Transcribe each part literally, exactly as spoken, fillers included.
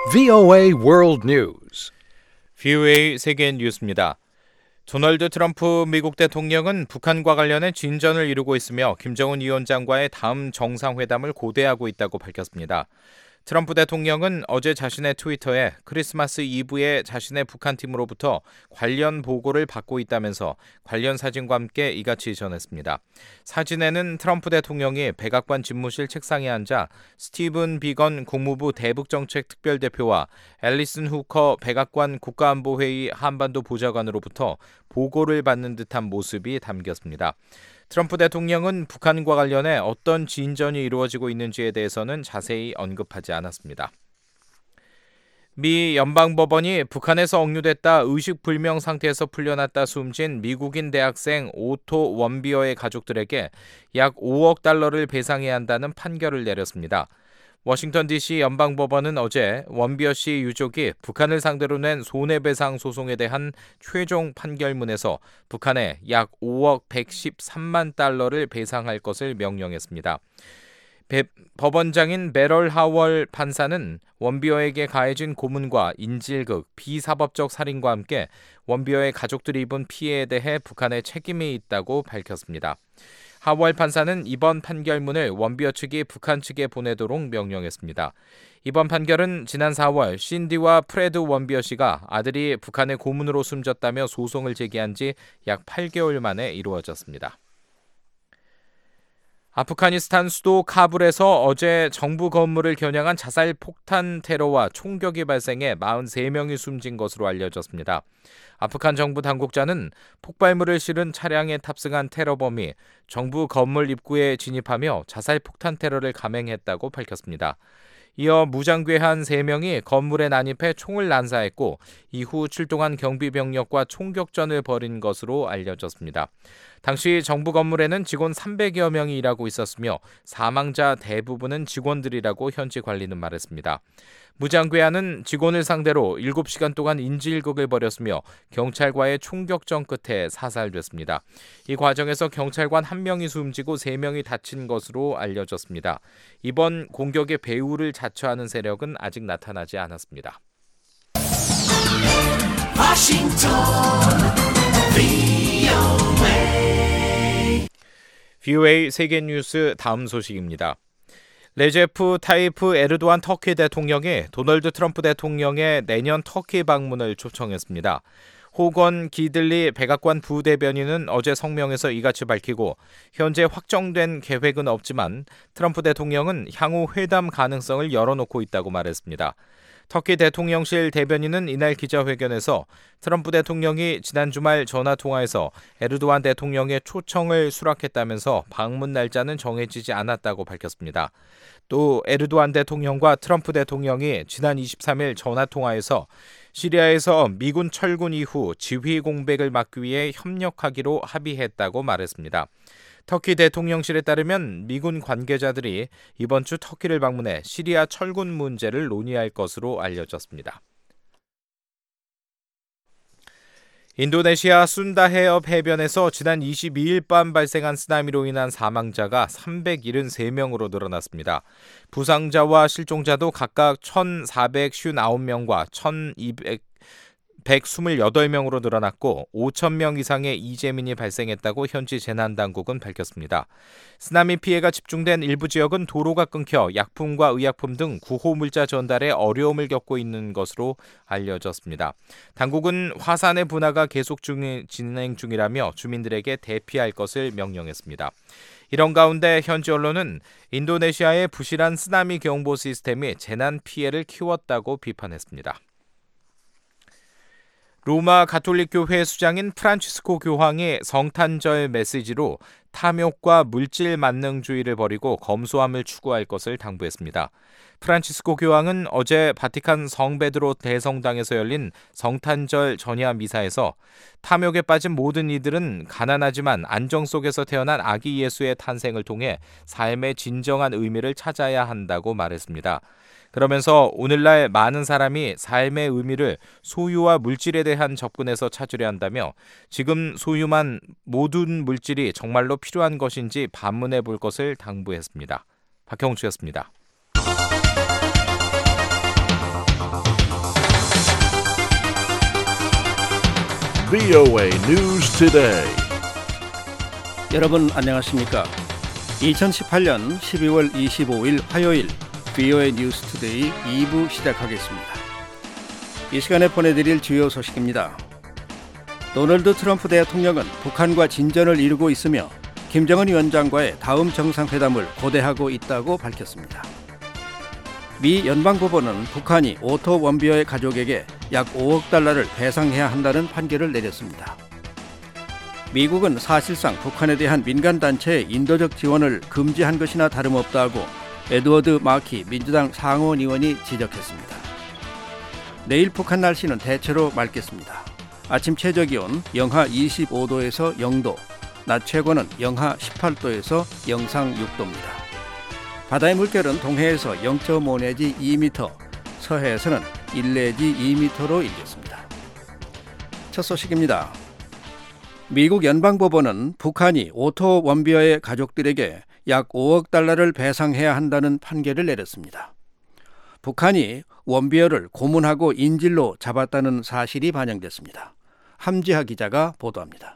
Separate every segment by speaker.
Speaker 1: 브이오에이 World News.
Speaker 2: 브이오에이 세계 뉴스입니다. 도널드 트럼프 미국 대통령은 북한과 관련해 진전을 이루고 있으며 김정은 위원장과의 다음 정상회담을 고대하고 있다고 밝혔습니다. 트럼프 대통령은 어제 자신의 트위터에 크리스마스 이브에 자신의 북한팀으로부터 관련 보고를 받고 있다면서 관련 사진과 함께 이같이 전했습니다. 사진에는 트럼프 대통령이 백악관 집무실 책상에 앉아 스티븐 비건 국무부 대북정책특별대표와 앨리슨 후커 백악관 국가안보회의 한반도 보좌관으로부터 보고를 받는 듯한 모습이 담겼습니다. 트럼프 대통령은 북한과 관련해 어떤 진전이 이루어지고 있는지에 대해서는 자세히 언급하지 않았습니다. 미 연방법원이 북한에서 억류됐다 의식불명 상태에서 풀려났다 숨진 미국인 대학생 오토 원비어의 가족들에게 약 오억 달러를 배상해야 한다는 판결을 내렸습니다. 워싱턴 디씨 연방법원은 어제 원비어 씨 유족이 북한을 상대로 낸 손해배상 소송에 대한 최종 판결문에서 북한에 약 오억 백십삼만 달러를 배상할 것을 명령했습니다. 배, 법원장인 베럴 하월 판사는 원비어에게 가해진 고문과 인질극, 비사법적 살인과 함께 원비어의 가족들이 입은 피해에 대해 북한의 책임이 있다고 밝혔습니다. 하월 판사는 이번 판결문을 원비어 측이 북한 측에 보내도록 명령했습니다. 이번 판결은 지난 사월 신디와 프레드 원비어 씨가 아들이 북한의 고문으로 숨졌다며 소송을 제기한 지 약 팔 개월 만에 이루어졌습니다. 아프가니스탄 수도 카불에서 어제 정부 건물을 겨냥한 자살 폭탄 테러와 총격이 발생해 사십삼 명이 숨진 것으로 알려졌습니다. 아프간 정부 당국자는 폭발물을 실은 차량에 탑승한 테러범이 정부 건물 입구에 진입하며 자살 폭탄 테러를 감행했다고 밝혔습니다. 이어 무장괴한 세 명이 건물에 난입해 총을 난사했고 이후 출동한 경비병력과 총격전을 벌인 것으로 알려졌습니다. 당시 정부 건물에는 직원 삼백여 명이 일하고 있었으며 사망자 대부분은 직원들이라고 현지 관리는 말했습니다. 무장괴한은 직원을 상대로 일곱 시간 동안 인질극을 벌였으며 경찰과의 총격전 끝에 사살됐습니다. 이 과정에서 경찰관 한 명이 숨지고 세 명이 다친 것으로 알려졌습니다. 이번 공격의 배후를 자처하는 세력은 아직 나타나지 않았습니다.
Speaker 3: 워싱턴 브이오에이
Speaker 2: 브이오에이 세계 뉴스 다음 소식입니다. 레제프 타이프 에르도안 터키 대통령이 도널드 트럼프 대통령의 내년 터키 방문을 초청했습니다. 호건 기들리 백악관 부대변인은 어제 성명에서 이같이 밝히고 현재 확정된 계획은 없지만 트럼프 대통령은 향후 회담 가능성을 열어놓고 있다고 말했습니다. 터키 대통령실 대변인은 이날 기자회견에서 트럼프 대통령이 지난 주말 전화통화에서 에르도안 대통령의 초청을 수락했다면서 방문 날짜는 정해지지 않았다고 밝혔습니다. 또 에르도안 대통령과 트럼프 대통령이 지난 이십삼 일 전화통화에서 시리아에서 미군 철군 이후 지휘 공백을 막기 위해 협력하기로 합의했다고 말했습니다. 터키 대통령실에 따르면 미군 관계자들이 이번 주 터키를 방문해 시리아 철군 문제를 논의할 것으로 알려졌습니다. 인도네시아 순다 해협 해변에서 지난 이십이 일 밤 발생한 쓰나미로 인한 사망자가 삼백칠십삼 명으로 늘어났습니다. 부상자와 실종자도 각각 천사백오십구 명과 천이백이십팔 명으로 늘어났고 오천 명 이상의 이재민이 발생했다고 현지 재난당국은 밝혔습니다. 쓰나미 피해가 집중된 일부 지역은 도로가 끊겨 약품과 의약품 등 구호물자 전달에 어려움을 겪고 있는 것으로 알려졌습니다. 당국은 화산의 분화가 계속 중, 진행 중이라며 주민들에게 대피할 것을 명령했습니다. 이런 가운데 현지 언론은 인도네시아의 부실한 쓰나미 경보 시스템이 재난 피해를 키웠다고 비판했습니다. 로마 가톨릭교회 수장인 프란치스코 교황이 성탄절 메시지로 탐욕과 물질 만능주의를 버리고 검소함을 추구할 것을 당부했습니다. 프란치스코 교황은 어제 바티칸 성베드로 대성당에서 열린 성탄절 전야 미사에서 탐욕에 빠진 모든 이들은 가난하지만 안정 속에서 태어난 아기 예수의 탄생을 통해 삶의 진정한 의미를 찾아야 한다고 말했습니다. 그러면서 오늘날 많은 사람이 삶의 의미를 소유와 물질에 대한 접근에서 찾으려 한다며 지금 소유만 모든 물질이 정말로 필요한 것인지 반문해 볼 것을 당부했습니다. 박형주였습니다.
Speaker 3: 브이오에이 News Today.
Speaker 4: 여러분 안녕하십니까? 이천십팔 년 십이월 이십오일 화요일 브이오에이 뉴스 투데이 이 부 시작하겠습니다. 이 시간에 보내드릴 주요 소식입니다. 도널드 트럼프 대통령은 북한과 진전을 이루고 있으며 김정은 위원장과의 다음 정상회담을 고대하고 있다고 밝혔습니다. 미 연방법원은 북한이 오토 원비어의 가족에게 약 오억 달러를 배상해야 한다는 판결을 내렸습니다. 미국은 사실상 북한에 대한 민간단체의 인도적 지원을 금지한 것이나 다름없다고 에드워드 마키 민주당 상원 의원이 지적했습니다. 내일 북한 날씨는 대체로 맑겠습니다. 아침 최저기온 영하 이십오 도에서 영 도, 낮 최고는 영하 십팔 도에서 영상 육 도입니다. 바다의 물결은 동해에서 영 점 오 내지 이 미터, 서해에서는 일 내지 이 미터로 일겠습니다. 첫 소식입니다. 미국 연방법원은 북한이 오토 원비어의 가족들에게 약 오억 달러를 배상해야 한다는 판결을 내렸습니다. 북한이 원비어를 고문하고 인질로 잡았다는 사실이 반영됐습니다. 함지하 기자가 보도합니다.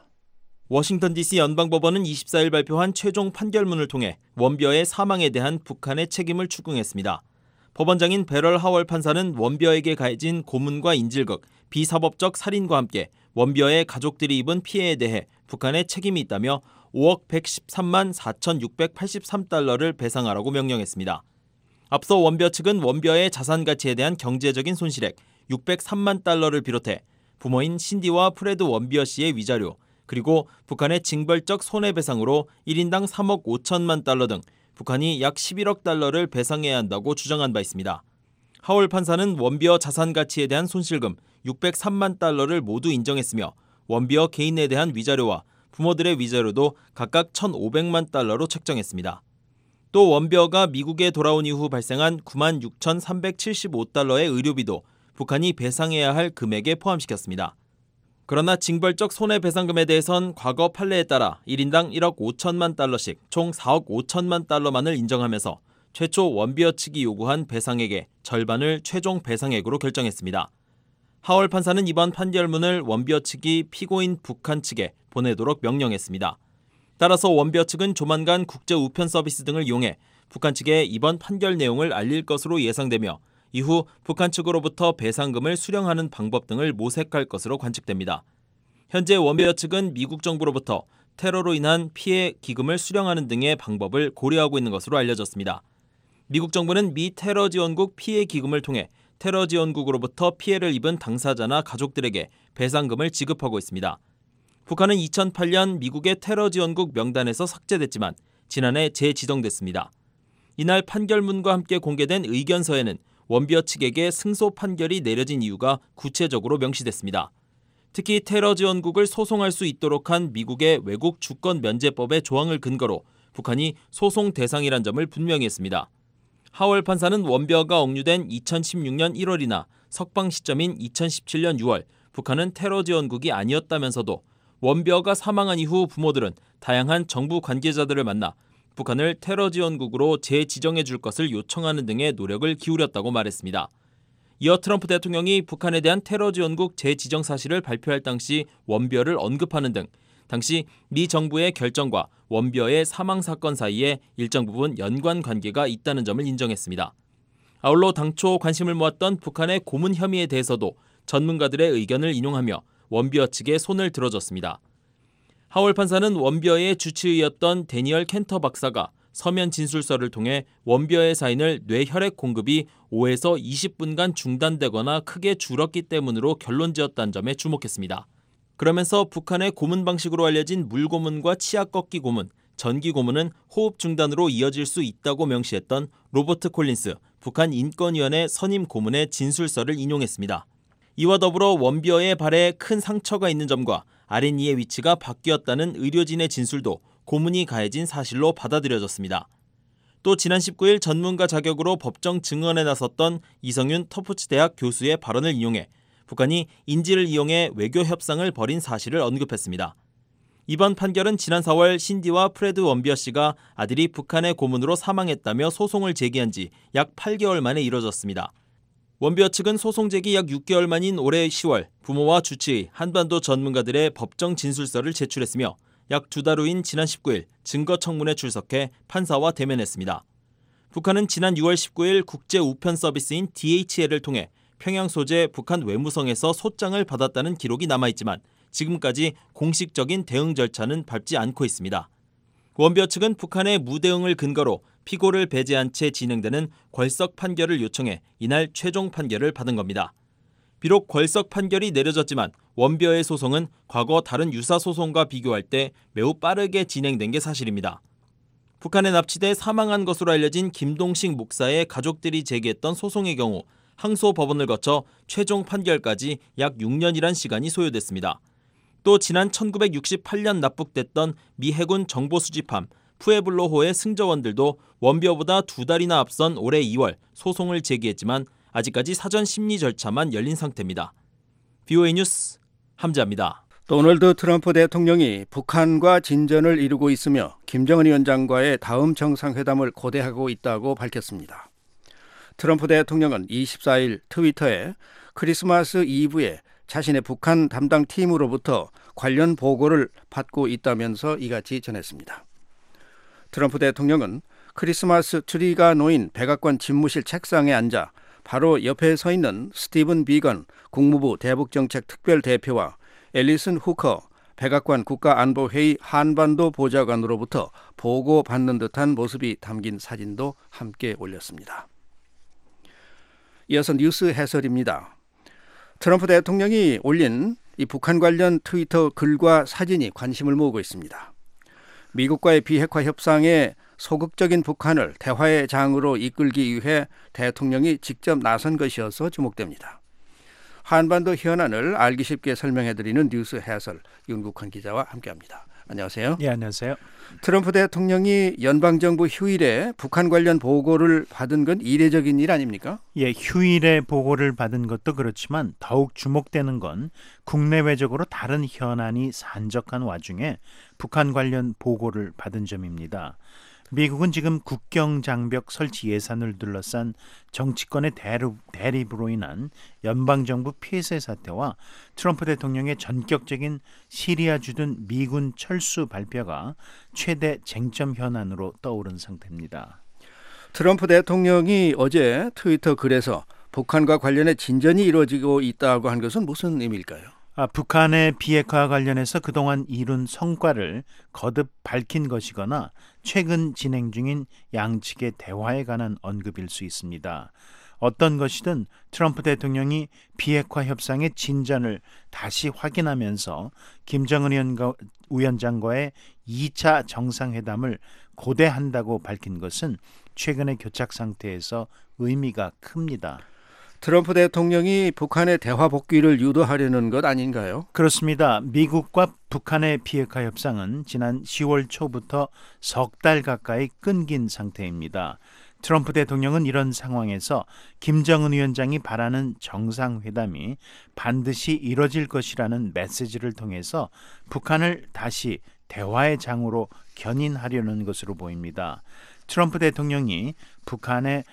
Speaker 5: 워싱턴 디씨 연방법원은 이십사일 발표한 최종 판결문을 통해 원비어의 사망에 대한 북한의 책임을 추궁했습니다. 법원장인 베럴 하월 판사는 원비어에게 가해진 고문과 인질극, 비사법적 살인과 함께 원비어의 가족들이 입은 피해에 대해 북한의 책임이 있다며 오억 백십삼만 사천육백팔십삼 달러를 배상하라고 명령했습니다. 앞서 원비어 측은 원비어의 자산 가치에 대한 경제적인 손실액 육백삼만 달러를 비롯해 부모인 신디와 프레드 원비어 씨의 위자료, 그리고 북한의 징벌적 손해배상으로 일 인당 삼억 오천만 달러 등 북한이 약 십일억 달러를 배상해야 한다고 주장한 바 있습니다. 하월 판사는 원비어 자산 가치에 대한 손실금 육백삼만 달러를 모두 인정했으며 원비어 개인에 대한 위자료와 부모들의 위자료도 각각 천오백만 달러로 책정했습니다. 또 원비어가 미국에 돌아온 이후 발생한 구만 육천삼백칠십오 달러의 의료비도 북한이 배상해야 할 금액에 포함시켰습니다. 그러나 징벌적 손해배상금에 대해선 과거 판례에 따라 일 인당 일억 오천만 달러씩 총 사억 오천만 달러만을 인정하면서 최초 원비어 측이 요구한 배상액의 절반을 최종 배상액으로 결정했습니다. 하월 판사는 이번 판결문을 원비어 측이 피고인 북한 측에 보내도록 명령했습니다. 따라서 원비어 측은 조만간 국제 우편 서비스 등을 이용해 북한 측에 이번 판결 내용을 알릴 것으로 예상되며 이후 북한 측으로부터 배상금을 수령하는 방법 등을 모색할 것으로 관측됩니다. 현재 원비어 측은 미국 정부로부터 테러로 인한 피해 기금을 수령하는 등의 방법을 고려하고 있는 것으로 알려졌습니다. 미국 정부는 미 테러 지원국 피해 기금을 통해 테러 지원국으로부터 피해를 입은 당사자나 가족들에게 배상금을 지급하고 있습니다. 북한은 이천팔 년 미국의 테러 지원국 명단에서 삭제됐지만 지난해 재지정됐습니다. 이날 판결문과 함께 공개된 의견서에는 원비어 측에게 승소 판결이 내려진 이유가 구체적으로 명시됐습니다. 특히 테러 지원국을 소송할 수 있도록 한 미국의 외국 주권 면제법의 조항을 근거로 북한이 소송 대상이란 점을 분명히 했습니다. 하월 판사는 원비어가 억류된 이천십육 년 일월이나 석방 시점인 이천십칠 년 유월 북한은 테러 지원국이 아니었다면서도 원비어가 사망한 이후 부모들은 다양한 정부 관계자들을 만나 북한을 테러 지원국으로 재지정해 줄 것을 요청하는 등의 노력을 기울였다고 말했습니다. 이어 트럼프 대통령이 북한에 대한 테러 지원국 재지정 사실을 발표할 당시 원비어를 언급하는 등 당시 미 정부의 결정과 원비어의 사망 사건 사이에 일정 부분 연관 관계가 있다는 점을 인정했습니다. 아울러 당초 관심을 모았던 북한의 고문 혐의에 대해서도 전문가들의 의견을 인용하며 원비어 측에 손을 들어줬습니다. 하월 판사는 원비어의 주치의였던 데니얼 켄터 박사가 서면 진술서를 통해 원비어의 사인을 뇌혈액 공급이 오에서 이십 분간 중단되거나 크게 줄었기 때문으로 결론지었다는 점에 주목했습니다. 그러면서 북한의 고문 방식으로 알려진 물고문과 치아 꺾기 고문, 전기 고문은 호흡 중단으로 이어질 수 있다고 명시했던 로버트 콜린스 북한 인권위원회 선임 고문의 진술서를 인용했습니다. 이와 더불어 원비어의 발에 큰 상처가 있는 점과 아랫니의 위치가 바뀌었다는 의료진의 진술도 고문이 가해진 사실로 받아들여졌습니다. 또 지난 십구일 전문가 자격으로 법정 증언에 나섰던 이성윤 터프츠 대학 교수의 발언을 인용해 북한이 인질을 이용해 외교 협상을 벌인 사실을 언급했습니다. 이번 판결은 지난 사월 신디와 프레드 원비어 씨가 아들이 북한의 고문으로 사망했다며 소송을 제기한 지 약 팔 개월 만에 이뤄졌습니다. 원비어 측은 소송 제기 약 육 개월 만인 올해 시월 부모와 주치의, 한반도 전문가들의 법정 진술서를 제출했으며 약 두 달 후인 지난 십구 일 증거 청문회 출석해 판사와 대면했습니다. 북한은 지난 유월 십구일 국제 우편 서비스인 디에이치엘을 통해 평양 소재 북한 외무성에서 소장을 받았다는 기록이 남아있지만 지금까지 공식적인 대응 절차는 밟지 않고 있습니다. 원비어 측은 북한의 무대응을 근거로 피고를 배제한 채 진행되는 궐석 판결을 요청해 이날 최종 판결을 받은 겁니다. 비록 궐석 판결이 내려졌지만 원비어의 소송은 과거 다른 유사 소송과 비교할 때 매우 빠르게 진행된 게 사실입니다. 북한에 납치돼 사망한 것으로 알려진 김동식 목사의 가족들이 제기했던 소송의 경우 항소법원을 거쳐 최종 판결까지 약 육 년이란 시간이 소요됐습니다. 또 지난 천구백육십팔 년 납북됐던 미 해군 정보 수집함 푸에블로호의 승조원들도 원비어보다 두 달이나 앞선 올해 이월 소송을 제기했지만 아직까지 사전 심리 절차만 열린 상태입니다. 비오에이 뉴스 함자입니다.
Speaker 4: 도널드 트럼프 대통령이 북한과 진전을 이루고 있으며 김정은 위원장과의 다음 정상회담을 고대하고 있다고 밝혔습니다. 트럼프 대통령은 이십사일 트위터에 크리스마스 이브에 자신의 북한 담당 팀으로부터 관련 보고를 받고 있다면서 이같이 전했습니다. 트럼프 대통령은 크리스마스 트리가 놓인 백악관 집무실 책상에 앉아 바로 옆에 서 있는 스티븐 비건 국무부 대북정책 특별대표와 앨리슨 후커 백악관 국가안보회의 한반도 보좌관으로부터 보고받는 듯한 모습이 담긴 사진도 함께 올렸습니다. 이어서 뉴스 해설입니다. 트럼프 대통령이 올린 이 북한 관련 트위터 글과 사진이 관심을 모으고 있습니다. 미국과의 비핵화 협상에 소극적인 북한을 대화의 장으로 이끌기 위해 대통령이 직접 나선 것이어서 주목됩니다. 한반도 현안을 알기 쉽게 설명해드리는 뉴스 해설 윤국헌 기자와 함께합니다. 안녕하세요.
Speaker 6: 네, 안녕하세요.
Speaker 4: 트럼프 대통령이 연방정부 휴일에 북한 관련 보고를 받은 건 이례적인 일 아닙니까?
Speaker 6: 예, 휴일에 보고를 받은 것도 그렇지만 더욱 주목되는 건 국내외적으로 다른 현안이 산적한 와중에 북한 관련 보고를 받은 점입니다. 미국은 지금 국경장벽 설치 예산을 둘러싼 정치권의 대립으로 인한 연방정부 폐쇄 사태와 트럼프 대통령의 전격적인 시리아 주둔 미군 철수 발표가 최대 쟁점 현안으로 떠오른 상태입니다.
Speaker 4: 트럼프 대통령이 어제 트위터 글에서 북한과 관련해 진전이 이루어지고 있다고 한 것은 무슨 의미일까요?
Speaker 6: 아, 북한의 비핵화 관련해서 그동안 이룬 성과를 거듭 밝힌 것이거나 최근 진행 중인 양측의 대화에 관한 언급일 수 있습니다. 어떤 것이든 트럼프 대통령이 비핵화 협상의 진전을 다시 확인하면서 김정은 위원장과의 이 차 정상회담을 고대한다고 밝힌 것은 최근의 교착 상태에서 의미가 큽니다.
Speaker 4: 트럼프 대통령이 북한의 대화 복귀를 유도하려는 것 아닌가요?
Speaker 6: 그렇습니다. 미국과 북한의 비핵화 협상은 지난 시월 초부터 석 달 가까이 끊긴 상태입니다. 트럼프 대통령은 이런 상황에서 김정은 위원장이 바라는 정상회담이 반드시 이뤄질 것이라는 메시지를 통해서 북한을 다시 대화의 장으로 견인하려는 것으로 보입니다. 트럼프 대통령이 북한에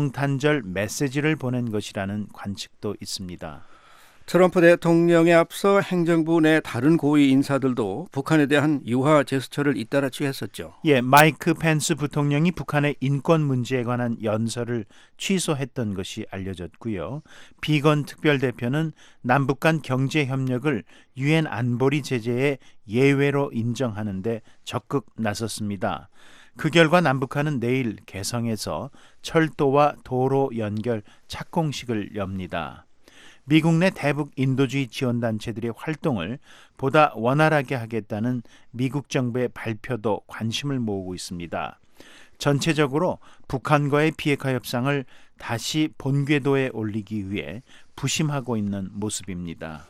Speaker 6: 성탄절 메시지를 보낸 것이라는 관측도 있습니다.
Speaker 4: 트럼프 대통령에 앞서 행정부 내 다른 고위 인사들도 북한에 대한 유화 제스처를 잇따라 취했었죠.
Speaker 6: 예, 마이크 펜스 부통령이 북한의 인권 문제에 관한 연설을 취소했던 것이 알려졌고요. 비건 특별대표는 남북 간 경제 협력을 유엔 안보리 제재의 예외로 인정하는데 적극 나섰습니다. 그 결과 남북한은 내일 개성에서 철도와 도로 연결 착공식을 엽니다. 미국 내 대북 인도주의 지원단체들의 활동을 보다 원활하게 하겠다는 미국 정부의 발표도 관심을 모으고 있습니다. 전체적으로 북한과의 비핵화 협상을 다시 본궤도에 올리기 위해 부심하고 있는 모습입니다.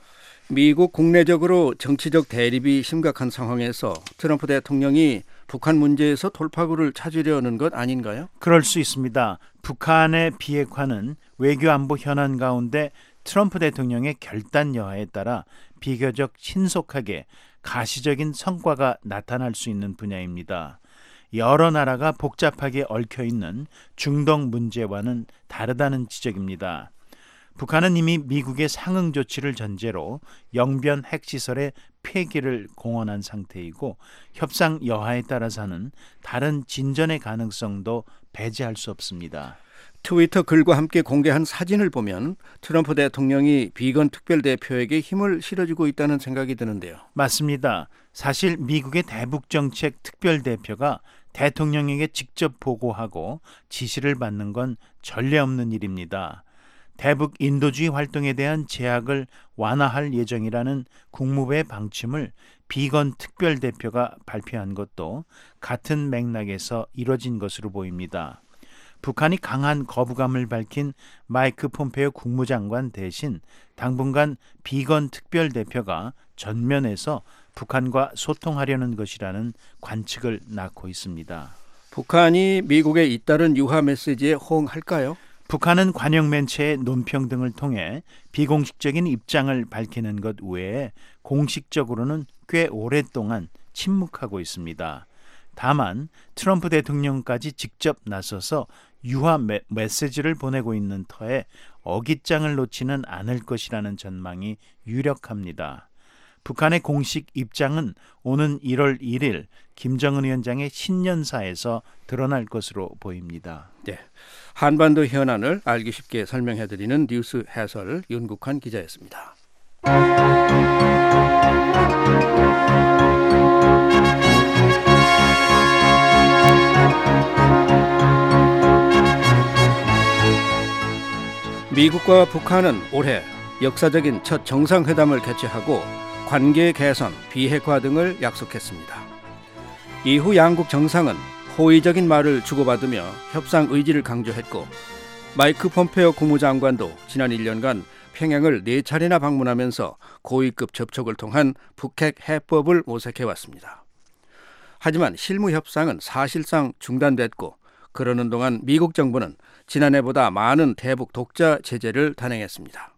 Speaker 4: 미국 국내적으로 정치적 대립이 심각한 상황에서 트럼프 대통령이 북한 문제에서 돌파구를 찾으려는 것 아닌가요?
Speaker 6: 그럴 수 있습니다. 북한의 비핵화는 외교 안보 현안 가운데 트럼프 대통령의 결단 여하에 따라 비교적 신속하게 가시적인 성과가 나타날 수 있는 분야입니다. 여러 나라가 복잡하게 얽혀있는 중동 문제와는 다르다는 지적입니다. 북한은 이미 미국의 상응 조치를 전제로 영변 핵시설의 폐기를 공언한 상태이고 협상 여하에 따라서는 다른 진전의 가능성도 배제할 수 없습니다.
Speaker 4: 트위터 글과 함께 공개한 사진을 보면 트럼프 대통령이 비건 특별대표에게 힘을 실어주고 있다는 생각이 드는데요.
Speaker 6: 맞습니다. 사실 미국의 대북정책 특별대표가 대통령에게 직접 보고하고 지시를 받는 건 전례 없는 일입니다. 대북 인도주의 활동에 대한 제약을 완화할 예정이라는 국무부의 방침을 비건 특별대표가 발표한 것도 같은 맥락에서 이뤄진 것으로 보입니다. 북한이 강한 거부감을 밝힌 마이크 폼페이오 국무장관 대신 당분간 비건 특별대표가 전면에서 북한과 소통하려는 것이라는 관측을 낳고 있습니다.
Speaker 4: 북한이 미국의 잇따른 유화 메시지에 호응할까요?
Speaker 6: 북한은 관영 매체의 논평 등을 통해 비공식적인 입장을 밝히는 것 외에 공식적으로는 꽤 오랫동안 침묵하고 있습니다. 다만 트럼프 대통령까지 직접 나서서 유화 메, 메시지를 보내고 있는 터에 어깃장을 놓지는 않을 것이라는 전망이 유력합니다. 북한의 공식 입장은 오는 일월 일일 김정은 위원장의 신년사에서 드러날 것으로 보입니다.
Speaker 4: 네, 한반도 현안을 알기 쉽게 설명해드리는 뉴스 해설 윤국환 기자였습니다. 미국과 북한은 올해 역사적인 첫 정상회담을 개최하고 관계 개선, 비핵화 등을 약속했습니다. 이후 양국 정상은 호의적인 말을 주고받으며 협상 의지를 강조했고 마이크 폼페이오 국무장관도 지난 일 년간 평양을 네 차례나 방문하면서 고위급 접촉을 통한 북핵 해법을 모색해왔습니다. 하지만 실무 협상은 사실상 중단됐고 그러는 동안 미국 정부는 지난해보다 많은 대북 독자 제재를 단행했습니다.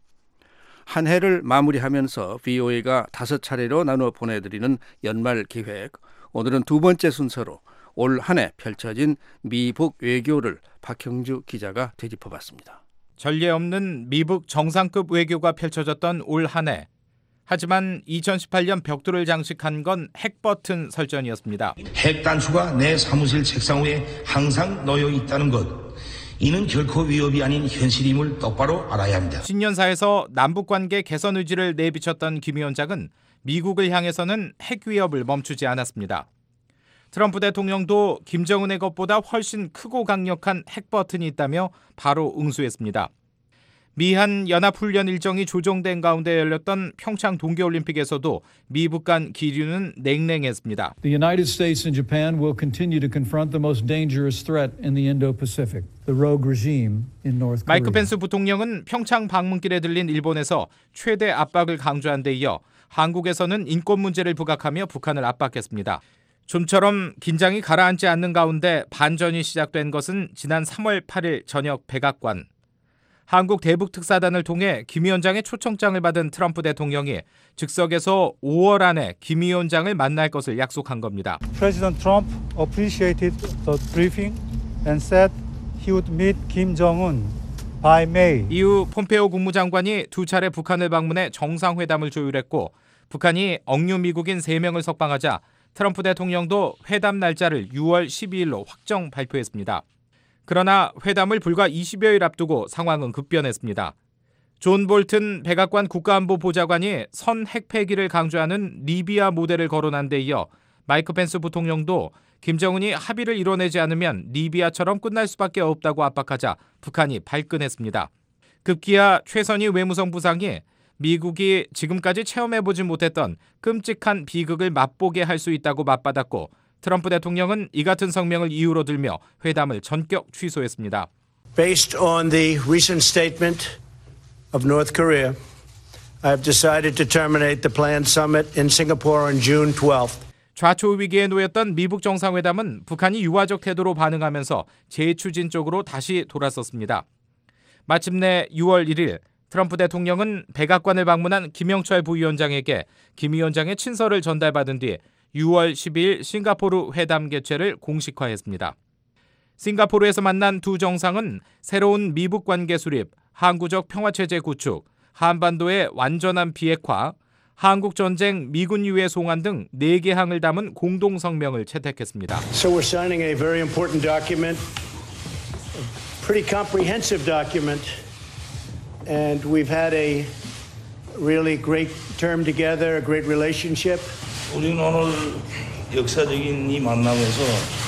Speaker 4: 한 해를 마무리하면서 브이오에이가 다섯 차례로 나누어 보내드리는 연말 기획, 오늘은 두 번째 순서로 올 한 해 펼쳐진 미북 외교를 박형주 기자가 되짚어봤습니다.
Speaker 2: 전례 없는 미북 정상급 외교가 펼쳐졌던 올 한 해. 하지만 이천십팔 년 벽돌을 장식한 건 핵버튼 설전이었습니다.
Speaker 7: 핵 단추가 내 사무실 책상 위에 항상 놓여 있다는 것. 이는 결코 위협이 아닌 현실임을 똑바로 알아야 합니다.
Speaker 2: 신년사에서 남북관계 개선 의지를 내비쳤던 김 위원장은 미국을 향해서는 핵 위협을 멈추지 않았습니다. 트럼프 대통령도 김정은의 것보다 훨씬 크고 강력한 핵버튼이 있다며 바로 응수했습니다. 미한 연합훈련 일정이 조정된 가운데 열렸던 평창 동계올림픽에서도 미북 간 기류는 냉랭했습니다.
Speaker 8: The United States and Japan will continue to confront the most dangerous threat in the Indo-Pacific, the rogue regime in North Korea.
Speaker 2: 마이크 펜스 부통령은 평창 방문길에 들린 일본에서 최대 압박을 강조한 데 이어 한국에서는 인권 문제를 부각하며 북한을 압박했습니다. 좀처럼 긴장이 가라앉지 않는 가운데 반전이 시작된 것은 지난 삼월 팔일 저녁 백악관. 한국 대북특사단을 통해 김 위원장의 초청장을 받은 트럼프 대통령이 즉석에서 오월 안에 김 위원장을 만날 것을 약속한 겁니다.
Speaker 9: President Trump appreciated the briefing and said he would meet Kim Jong-un by May.
Speaker 2: 이후 폼페이오 국무장관이 두 차례 북한을 방문해 정상회담을 조율했고 북한이 억류 미국인 세 명을 석방하자 트럼프 대통령도 회담 날짜를 유월 십이일로 확정 발표했습니다. 그러나 회담을 불과 이십여일 앞두고 상황은 급변했습니다. 존 볼튼 백악관 국가안보보좌관이 선 핵폐기를 강조하는 리비아 모델을 거론한 데 이어 마이크 펜스 부통령도 김정은이 합의를 이뤄내지 않으면 리비아처럼 끝날 수밖에 없다고 압박하자 북한이 발끈했습니다. 급기야 최선희 외무성 부상이 미국이 지금까지 체험해보지 못했던 끔찍한 비극을 맛보게 할 수 있다고 맞받았고 트럼프 대통령은 이 같은 성명을 이유로 들며 회담을 전격 취소했습니다.
Speaker 10: Based on the recent statement of North Korea, I have decided to terminate the planned summit in Singapore on June twelfth.
Speaker 2: 좌초 위기에 놓였던 미북 정상회담은 북한이 유화적 태도로 반응하면서 재추진 쪽으로 다시 돌아섰습니다. 마침내 유월 일일 트럼프 대통령은 백악관을 방문한 김영철 부위원장에게 김 위원장의 친서를 전달받은 뒤 유월 십이일 싱가포르 회담 개최를 공식화했습니다. 싱가포르에서 만난 두 정상은 새로운 미북 관계 수립, 항구적 평화체제 구축, 한반도의 완전한 비핵화, 한국전쟁 미군 유해 송환 등 네 개 항을 담은 공동성명을 채택했습니다.
Speaker 10: So we're signing a very important document, a pretty comprehensive document, and we've had a really great term together, a great relationship.
Speaker 11: 우리는 오늘 역사적인 이 만남에서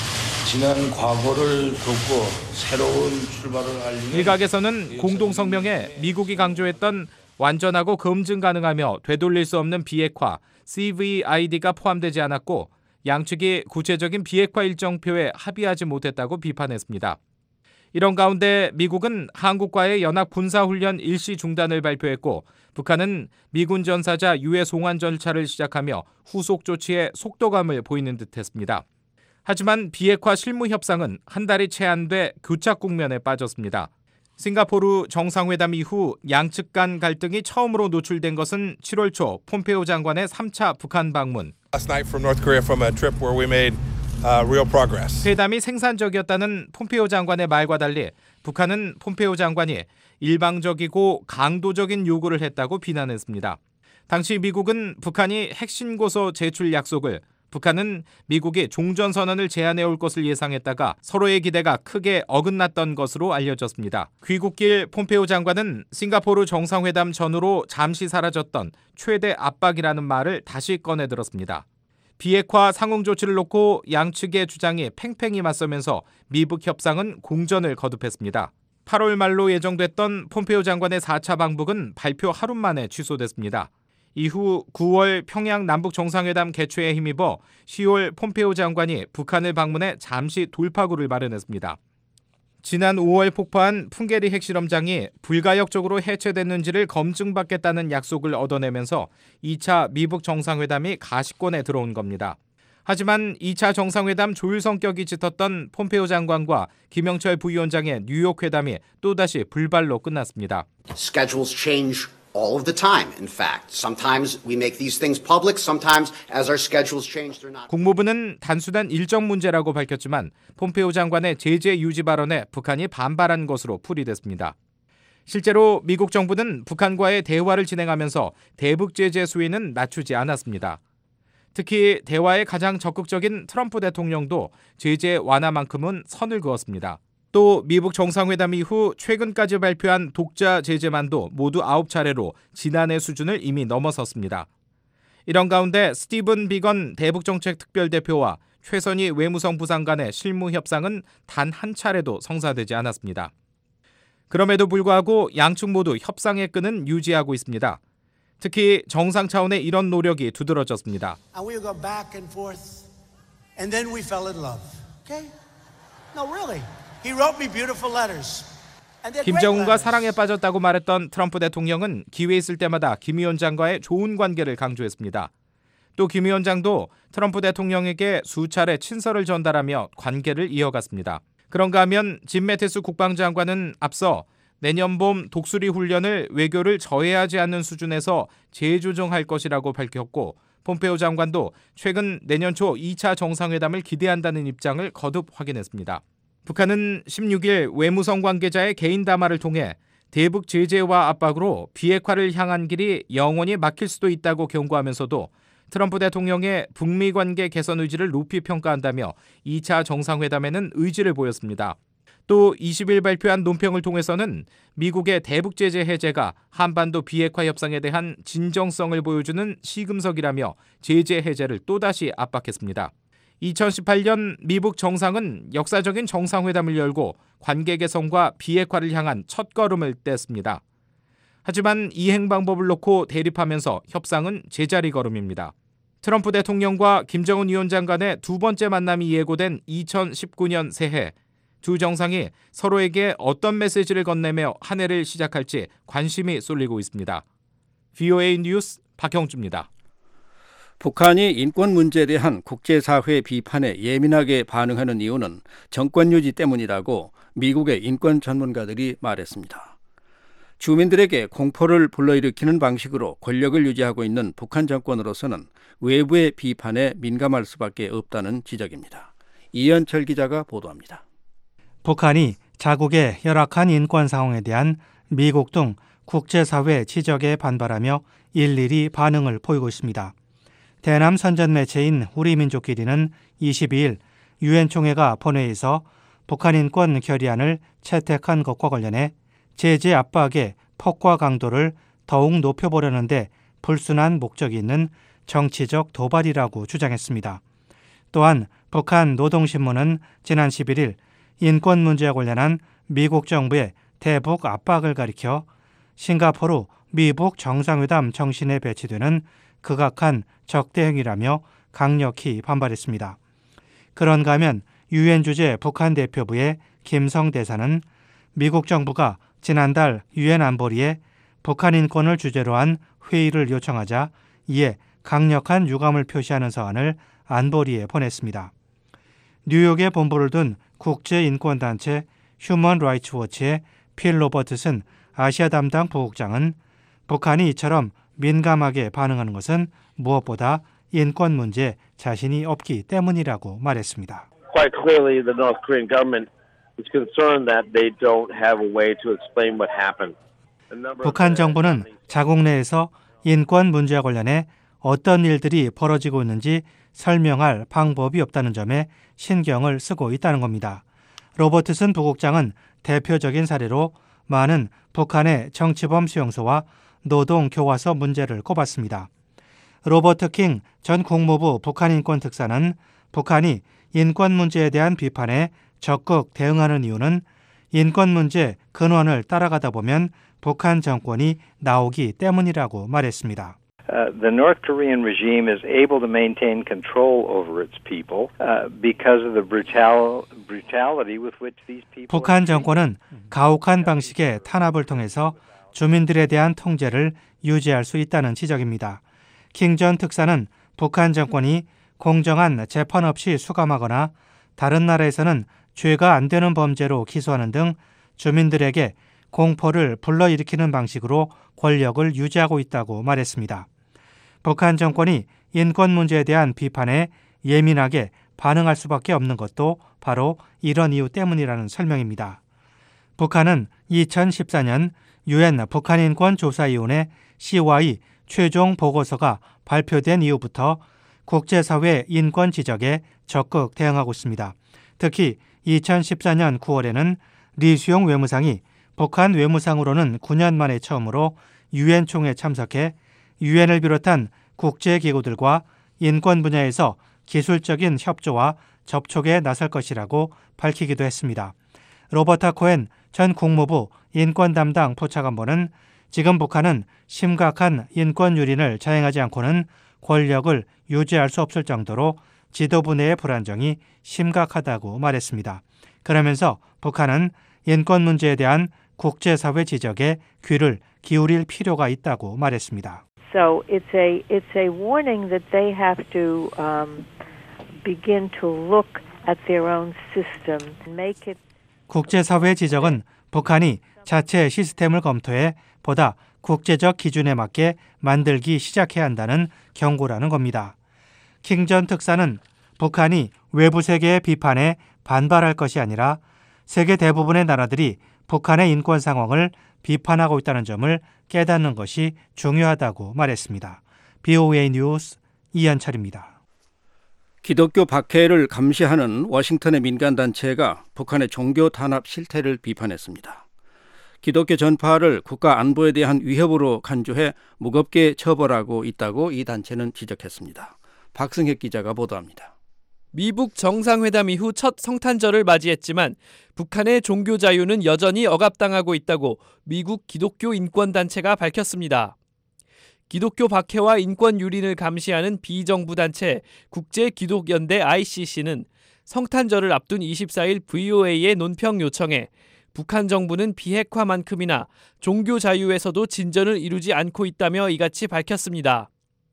Speaker 11: 지난 과거를 덮고 새로운 출발을 알리는
Speaker 2: 일각에서는 공동성명에 미국이 강조했던 완전하고 검증 가능하며 되돌릴 수 없는 비핵화 씨브이아이디가 포함되지 않았고 양측이 구체적인 비핵화 일정표에 합의하지 못했다고 비판했습니다. 이런 가운데 미국은 한국과의 연합 군사훈련 일시 중단을 발표했고 북한은 미군 전사자 유해 송환 절차를 시작하며 후속 조치에 속도감을 보이는 듯했습니다. 하지만 비핵화 실무 협상은 한 달이 채 안 돼 교착 국면에 빠졌습니다. 싱가포르 정상회담 이후 양측 간 갈등이 처음으로 노출된 것은 칠월 초 폼페오 장관의 삼 차 북한 방문.
Speaker 12: Last night from North Korea from a trip where we made uh, real progress.
Speaker 2: 회담이 생산적이었다는 폼페오 장관의 말과 달리 북한은 폼페오 장관이 일방적이고 강도적인 요구를 했다고 비난했습니다. 당시 미국은 북한이 핵신고서 제출 약속을, 북한은 미국이 종전선언을 제안해올 것을 예상했다가 서로의 기대가 크게 어긋났던 것으로 알려졌습니다. 귀국길 폼페오 장관은 싱가포르 정상회담 전후로 잠시 사라졌던 최대 압박이라는 말을 다시 꺼내들었습니다. 비핵화 상응 조치를 놓고 양측의 주장이 팽팽히 맞서면서 미북 협상은 공전을 거듭했습니다. 팔월 말로 예정됐던 폼페오 장관의 사 차 방북은 발표 하루 만에 취소됐습니다. 이후 구월 평양 남북정상회담 개최에 힘입어 시월 폼페오 장관이 북한을 방문해 잠시 돌파구를 마련했습니다. 지난 오월 폭파한 풍계리 핵실험장이 불가역적으로 해체됐는지를 검증받겠다는 약속을 얻어내면서 이 차 미북 정상회담이 가시권에 들어온 겁니다. 하지만 이 차 정상회담 조율 성격이 짙었던 폼페오 장관과 김영철 부위원장의 뉴욕 회담이 또다시 불발로 끝났습니다.
Speaker 13: Schedules change all of the time, in fact. Sometimes we make these things public, sometimes as our schedules change, they're not.
Speaker 2: 국무부는 단순한 일정 문제라고 밝혔지만 폼페오 장관의 제재 유지 발언에 북한이 반발한 것으로 풀이됐습니다. 실제로 미국 정부는 북한과의 대화를 진행하면서 대북 제재 수위는 낮추지 않았습니다. 특히 대화에 가장 적극적인 트럼프 대통령도 제재 완화만큼은 선을 그었습니다. 또 미북 정상회담 이후 최근까지 발표한 독자 제재만도 모두 아홉 차례로 지난해 수준을 이미 넘어섰습니다. 이런 가운데 스티븐 비건 대북정책특별대표와 최선희 외무성 부상 간의 실무 협상은 단 한 차례도 성사되지 않았습니다. 그럼에도 불구하고 양측 모두 협상의 끈은 유지하고 있습니다. 특히 정상 차원의 이런 노력이 두드러졌습니다.
Speaker 10: And we go back and forth, and then we fell in love. Okay? No, really. He wrote me beautiful letters.
Speaker 2: 김정은과 사랑에 빠졌다고 말했던 트럼프 대통령은 기회 있을 때마다 김 위원장과의 좋은 관계를 강조했습니다. 또 김 위원장도 트럼프 대통령에게 수차례 친서를 전달하며 관계를 이어갔습니다. 그런가 하면 짐 매티스 국방장관은 앞서 내년 봄 독수리 훈련을 외교를 저해하지 않는 수준에서 재조정할 것이라고 밝혔고 폼페오 장관도 최근 내년 초 이 차 정상회담을 기대한다는 입장을 거듭 확인했습니다. 북한은 십육 일 외무성 관계자의 개인 담화를 통해 대북 제재와 압박으로 비핵화를 향한 길이 영원히 막힐 수도 있다고 경고하면서도 트럼프 대통령의 북미 관계 개선 의지를 높이 평가한다며 이 차 정상회담에는 의지를 보였습니다. 또 이십 일 발표한 논평을 통해서는 미국의 대북 제재 해제가 한반도 비핵화 협상에 대한 진정성을 보여주는 시금석이라며 제재 해제를 또다시 압박했습니다. 이천십팔 년 미북 정상은 역사적인 정상회담을 열고 관계 개선과 비핵화를 향한 첫걸음을 뗐습니다. 하지만 이행 방법을 놓고 대립하면서 협상은 제자리 걸음입니다. 트럼프 대통령과 김정은 위원장 간의 두 번째 만남이 예고된 이천십구 년 새해, 두 정상이 서로에게 어떤 메시지를 건네며 한 해를 시작할지 관심이 쏠리고 있습니다. 브이오에이 뉴스 박형주입니다.
Speaker 4: 북한이 인권 문제에 대한 국제사회 비판에 예민하게 반응하는 이유는 정권 유지 때문이라고 미국의 인권 전문가들이 말했습니다. 주민들에게 공포를 불러일으키는 방식으로 권력을 유지하고 있는 북한 정권으로서는 외부의 비판에 민감할 수밖에 없다는 지적입니다. 이현철 기자가 보도합니다.
Speaker 9: 북한이 자국의 열악한 인권 상황에 대한
Speaker 14: 미국 등 국제사회 지적에 반발하며 일일이 반응을 보이고 있습니다. 대남 선전 매체인 우리민족끼리는 이십이일 유엔 총회가 본회의에서 북한 인권 결의안을 채택한 것과 관련해 제재 압박의 폭과 강도를 더욱 높여보려는데 불순한 목적이 있는 정치적 도발이라고 주장했습니다. 또한 북한 노동신문은 지난 십일일 인권 문제와 관련한 미국 정부의 대북 압박을 가리켜 싱가포르 미북 정상회담 정신에 배치되는 극악한 적대 행위라며 강력히 반발했습니다. 그런가 하면 유엔 주재 북한 대표부의 김성 대사는 미국 정부가 지난달 유엔 안보리에 북한 인권을 주제로 한 회의를 요청하자 이에 강력한 유감을 표시하는 서한을 안보리에 보냈습니다. 뉴욕에 본부를 둔 국제인권단체 휴먼 라이츠 워치의 필 로버트슨 아시아 담당 부국장은 북한이 이처럼 민감하게 반응하는 것은 무엇보다 인권 문제에 자신이 없기 때문이라고 말했습니다.
Speaker 15: Quite clearly, the North Korean government is concerned that they don't have a way to explain what happened.
Speaker 14: 북한 정부는 자국 내에서 인권 문제와 관련해 어떤 일들이 벌어지고 있는지 설명할 방법이 없다는 점에 신경을 쓰고 있다는 겁니다. 로버트슨 부국장은 대표적인 사례로 많은 북한의 정치범 수용소와 노동 교화소 문제를 꼽았습니다. 로버트 킹 전 국무부 북한인권특사는 북한이 인권 문제에 대한 비판에 적극 대응하는 이유는 인권 문제 근원을 따라가다 보면 북한 정권이 나오기 때문이라고 말했습니다.
Speaker 16: Uh, the North Korean regime is able to maintain control over its people uh, because of the brutal, brutality with which these people.
Speaker 14: 북한 정권은 가혹한 방식의 탄압을 통해서 주민들에 대한 통제를 유지할 수 있다는 지적입니다. 킹 전 특사는 북한 정권이 공정한 재판 없이 수감하거나 다른 나라에서는 죄가 안 되는 범죄로 기소하는 등 주민들에게 공포를 불러일으키는 방식으로 권력을 유지하고 있다고 말했습니다. 북한 정권이 인권 문제에 대한 비판에 예민하게 반응할 수밖에 없는 것도 바로 이런 이유 때문이라는 설명입니다. 북한은 이천십사년 유엔 북한인권조사위원회 씨와이 최종 보고서가 발표된 이후부터 국제사회 인권 지적에 적극 대응하고 있습니다. 특히 이천십사년 구월에는 리수용 외무상이 북한 외무상으로는 구 년 만에 처음으로 유엔 총회에 참석해 유엔을 비롯한 국제기구들과 인권 분야에서 기술적인 협조와 접촉에 나설 것이라고 밝히기도 했습니다. 로버타 코엔 전 국무부 인권 담당 포차관보는 지금 북한은 심각한 인권 유린을 자행하지 않고는 권력을 유지할 수 없을 정도로 지도부 내의 불안정이 심각하다고 말했습니다. 그러면서 북한은 인권 문제에 대한 국제사회 지적에 귀를 기울일 필요가 있다고 말했습니다.
Speaker 17: So it's a it's a warning that they have to um, begin to look at their own system, make it.
Speaker 14: 국제사회 지적은 북한이 자체 시스템을 검토해 보다 국제적 기준에 맞게 만들기 시작해야 한다는 경고라는 겁니다. 킹 전 특사는 북한이 외부 세계의 비판에 반발할 것이 아니라 세계 대부분의 나라들이 북한의 인권 상황을 비판하고 있다는 점을 깨닫는 것이 중요하다고 말했습니다. 비오에이 뉴스 이현철입니다.
Speaker 4: 기독교 박해를 감시하는 워싱턴의 민간단체가 북한의 종교 탄압 실태를 비판했습니다. 기독교 전파를 국가 안보에 대한 위협으로 간주해 무겁게 처벌하고 있다고 이 단체는 지적했습니다. 박승혁 기자가 보도합니다.
Speaker 18: 미북 정상회담 이후 첫 성탄절을 맞이했지만 북한의 종교 자유는 여전히 억압당하고 있다고 미국 기독교 인권단체가 밝혔습니다. 기독교 박해와 인권 유린을 감시하는 비정부 단체 국제기독연대 아이씨씨는 성탄절을 앞둔 이십사일 브이오에이의 논평 요청에 북한 정부는 비핵화만큼이나 종교 자유에서도 진전을 이루지 않고 있다며 이같이 밝혔습니다.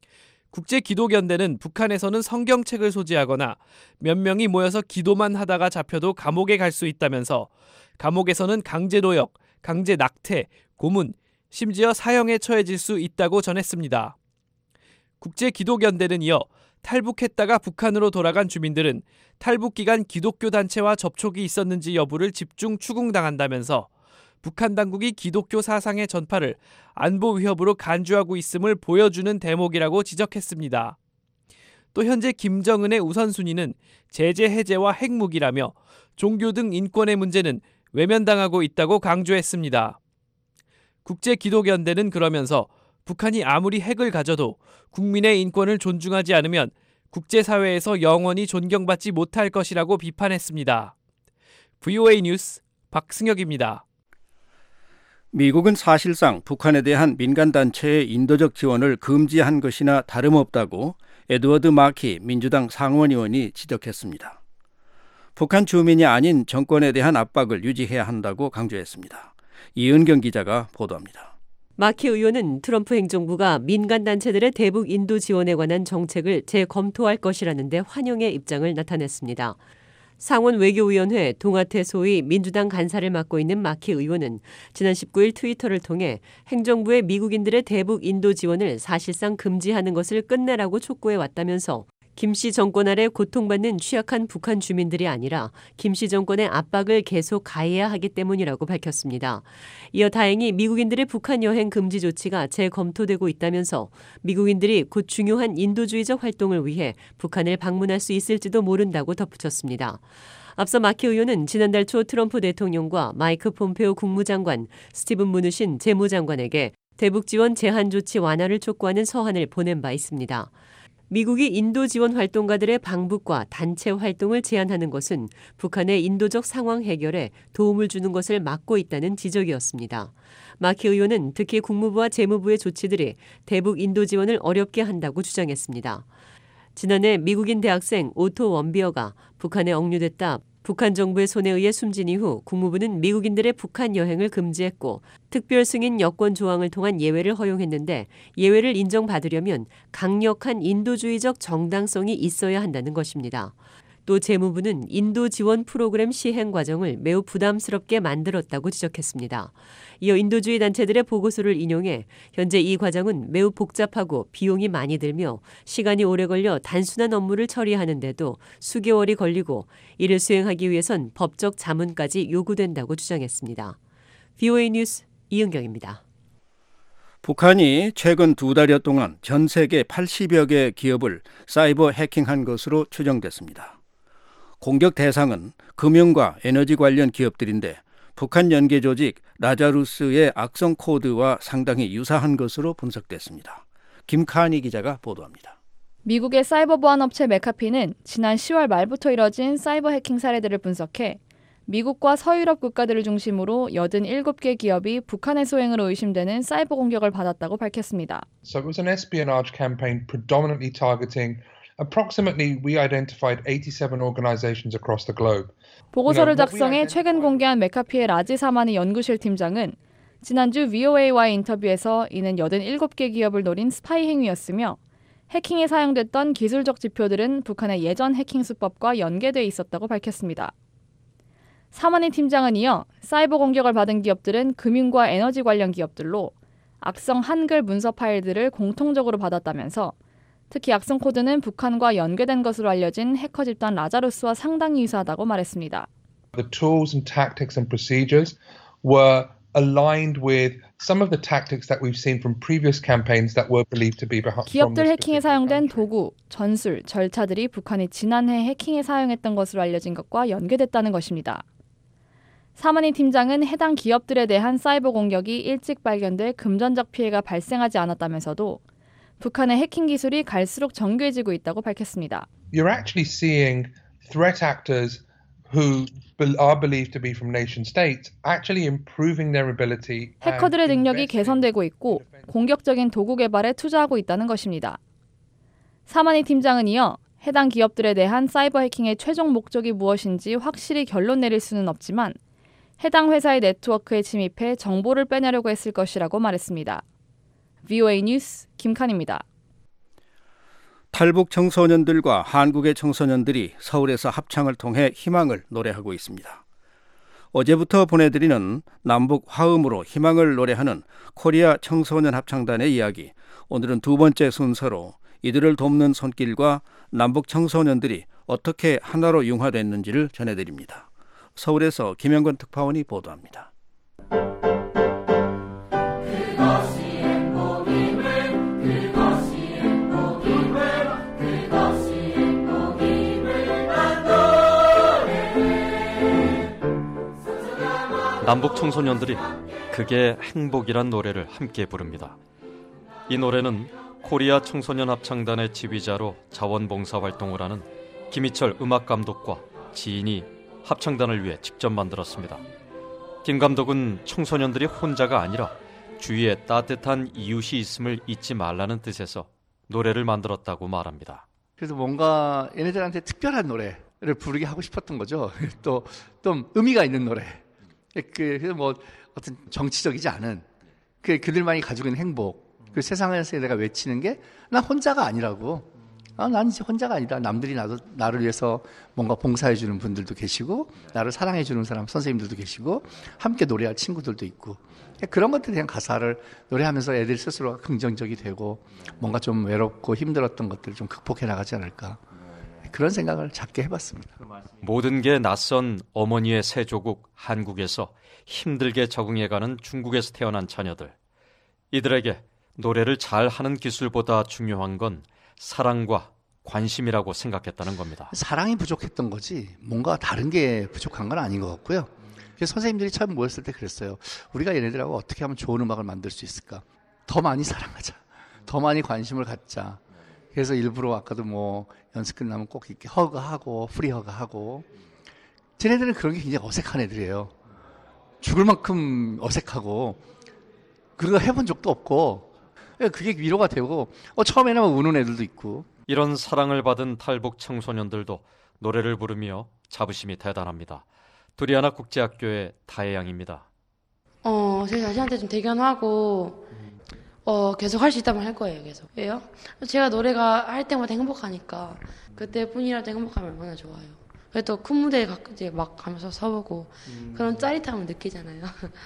Speaker 18: 국제기독연대는 북한에서는 성경책을 소지하거나 몇 명이 모여서 기도만 하다가 잡혀도 감옥에 갈 수 있다면서 감옥에서는 강제노역, 강제 낙태, 고문, 심지어 사형에 처해질 수 있다고 전했습니다. 국제기독연대는 이어 탈북했다가 북한으로 돌아간 주민들은 탈북 기간 기독교 단체와 접촉이 있었는지 여부를 집중 추궁당한다면서 북한 당국이 기독교 사상의 전파를 안보 위협으로 간주하고 있음을 보여주는 대목이라고 지적했습니다. 또 현재 김정은의 우선순위는 제재 해제와 핵무기라며 종교 등 인권의 문제는 외면당하고 있다고 강조했습니다. 국제기독연대는 그러면서 북한이 아무리 핵을 가져도 국민의 인권을 존중하지 않으면 국제사회에서 영원히 존경받지 못할 것이라고 비판했습니다. 브이오에이 뉴스 박승혁입니다.
Speaker 4: 미국은 사실상 북한에 대한 민간단체의 인도적 지원을 금지한 것이나 다름없다고 에드워드 마키 민주당 상원의원이 지적했습니다. 북한 주민이 아닌 정권에 대한 압박을 유지해야 한다고 강조했습니다. 이은경 기자가 보도합니다.
Speaker 19: 마키 의원은 트럼프 행정부가 민간단체들의 대북 인도 지원에 관한 정책을 재검토할 것이라는 데 환영의 입장을 나타냈습니다. 상원 외교위원회 동아태 소위 민주당 간사를 맡고 있는 마키 의원은 지난 십구 일 트위터를 통해 행정부의 미국인들의 대북 인도 지원을 사실상 금지하는 것을 끝내라고 촉구해 왔다면서 김씨 정권 아래 고통받는 취약한 북한 주민들이 아니라 김씨 정권의 압박을 계속 가해야 하기 때문이라고 밝혔습니다. 이어 다행히 미국인들의 북한 여행 금지 조치가 재검토되고 있다면서 미국인들이 곧 중요한 인도주의적 활동을 위해 북한을 방문할 수 있을지도 모른다고 덧붙였습니다. 앞서 마키 의원은 지난달 초 트럼프 대통령과 마이크 폼페오 국무장관, 스티븐 무누신 재무장관에게 대북 지원 제한 조치 완화를 촉구하는 서한을 보낸 바 있습니다. 미국이 인도 지원 활동가들의 방북과 단체 활동을 제한하는 것은 북한의 인도적 상황 해결에 도움을 주는 것을 막고 있다는 지적이었습니다. 마키 의원은 특히 국무부와 재무부의 조치들이 대북 인도 지원을 어렵게 한다고 주장했습니다. 지난해 미국인 대학생 오토 원비어가 북한에 억류됐다 북한 정부의 손에 의해 숨진 이후 국무부는 미국인들의 북한 여행을 금지했고 특별 승인 여권 조항을 통한 예외를 허용했는데 예외를 인정받으려면 강력한 인도주의적 정당성이 있어야 한다는 것입니다. 또 재무부는 인도 지원 프로그램 시행 과정을 매우 부담스럽게 만들었다고 지적했습니다. 이어 인도주의 단체들의 보고서를 인용해 현재 이 과정은 매우 복잡하고 비용이 많이 들며 시간이 오래 걸려 단순한 업무를 처리하는데도 수개월이 걸리고 이를 수행하기 위해선 법적 자문까지 요구된다고 주장했습니다. 브이오에이 뉴스 이은경입니다.
Speaker 4: 북한이 최근 두 달여 동안 전 세계 팔십여 개 기업을 사이버 해킹한 것으로 추정됐습니다. 공격 대상은 금융과 에너지 관련 기업들인데 북한 연계 조직 라자루스의 악성 코드와 상당히 유사한 것으로 분석됐습니다. 김카니 기자가 보도합니다.
Speaker 20: 미국의 사이버 보안 업체 메카피는 지난 시월 말부터 이뤄진 사이버 해킹 사례들을 분석해 미국과 서유럽 국가들을 중심으로 팔십칠 개 기업이 북한의 소행으로 의심되는 사이버 공격을 받았다고 밝혔습니다.
Speaker 21: So it was an espionage campaign predominantly targeting approximately we identified eighty-seven organizations across the globe.
Speaker 20: 보고서를 작성해 최근 공개한 메카피의 라지 사마니 연구실 팀장은 지난주 브이오에이와의 인터뷰에서 이는 팔십칠 개 기업을 노린 스파이 행위였으며 해킹에 사용됐던 기술적 지표들은 북한의 예전 해킹 수법과 연계돼 있었다고 밝혔습니다. 사마니 팀장은 이어 사이버 공격을 받은 기업들은 금융과 에너지 관련 기업들로 악성 한글 문서 파일들을 공통적으로 받았다면서 특히 악성 코드는 북한과 연계된 것으로 알려진 해커 집단 라자루스와 상당히 유사하다고 말했습니다.
Speaker 21: The tools and tactics and procedures were aligned with some of the tactics that we've seen from previous campaigns that were believed to be behind.
Speaker 20: 기업들 해킹에 사용된 도구, 전술, 절차들이 북한이 지난해 해킹에 사용했던 것으로 알려진 것과 연계됐다는 것입니다. 사마니 팀장은 해당 기업들에 대한 사이버 공격이 일찍 발견돼 금전적 피해가 발생하지 않았다면서도 북한의 해킹 기술이 갈수록 정교해지고 있다고 밝혔습니다.
Speaker 21: You're actually seeing threat actors who are believed to be from nation states actually improving their ability.
Speaker 20: 해커들의 능력이 개선되고 있고 공격적인 도구 개발에 투자하고 있다는 것입니다. 사마니 팀장은 이어 해당 기업들에 대한 사이버 해킹의 최종 목적이 무엇인지 확실히 결론 내릴 수는 없지만 해당 회사의 네트워크에 침입해 정보를 빼내려고 했을 것이라고 말했습니다. 브이오에이 뉴스 김칸입니다.
Speaker 4: 탈북 청소년들과 한국의 청소년들이 서울에서 합창을 통해 희망을 노래하고 있습니다. 어제부터 보내드리는 남북 화음으로 희망을 노래하는 코리아 청소년 합창단의 이야기, 오늘은 두 번째 순서로 이들을 돕는 손길과 남북 청소년들이 어떻게 하나로 융화됐는지를 전해드립니다. 서울에서 김영건 특파원이 보도합니다.
Speaker 1: 남북 청소년들이 그게 행복이란 노래를 함께 부릅니다. 이 노래는 코리아 청소년 합창단의 지휘자로 자원봉사 활동을 하는 김희철 음악감독과 지인이 합창단을 위해 직접 만들었습니다. 김 감독은 청소년들이 혼자가 아니라 주위에 따뜻한 이웃이 있음을 잊지 말라는 뜻에서 노래를 만들었다고 말합니다.
Speaker 22: 그래서 뭔가 얘네들한테 특별한 노래를 부르게 하고 싶었던 거죠. 또, 또 의미가 있는 노래. 그래서 뭐 어떤 정치적이지 않은 그 그들만이 가지고 있는 행복. 그 세상에서 내가 외치는 게 나 혼자가 아니라고. 아, 난 이제 혼자가 아니다. 남들이 나도 나를 위해서 뭔가 봉사해 주는 분들도 계시고, 나를 사랑해 주는 사람 선생님들도 계시고, 함께 노래할 친구들도 있고. 그런 것들에 대한 가사를 노래하면서 애들 스스로가 긍정적이 되고 뭔가 좀 외롭고 힘들었던 것들을 좀 극복해 나가지 않을까, 그런 생각을 작게 해봤습니다.
Speaker 1: 모든 게 낯선 어머니의 새 조국 한국에서 힘들게 적응해가는 중국에서 태어난 자녀들. 이들에게 노래를 잘하는 기술보다 중요한 건 사랑과 관심이라고 생각했다는 겁니다.
Speaker 22: 사랑이 부족했던 거지 뭔가 다른 게 부족한 건 아닌 것 같고요. 그래서 선생님들이 처음 모였을 때 그랬어요. 우리가 얘네들하고 어떻게 하면 좋은 음악을 만들 수 있을까? 더 많이 사랑하자. 더 많이 관심을 갖자. 그래서 일부러 아까도 뭐 연습 끝나면 꼭 이렇게 허그하고 프리허그하고. 쟤네들은 그런 게 굉장히 어색한 애들이에요. 죽을 만큼 어색하고 그런 거 해본 적도 없고 그게 위로가 되고 어, 처음에는 우는 애들도 있고.
Speaker 1: 이런 사랑을 받은 탈북 청소년들도 노래를 부르며 자부심이 대단합니다. 두리아나 국제학교의 다혜양입니다.
Speaker 23: 어, 제 자신한테 좀 대견하고 어, 계속 할 수 있다면 할 거예요. 계속. 왜요? 제가 노래가 할 때마다 행복하니까 그때뿐이라도 행복하면 얼마나 좋아요. 그래도 큰 무대에 이제 막 가면서 서보고 음. 그런 짜릿함을 느끼잖아요.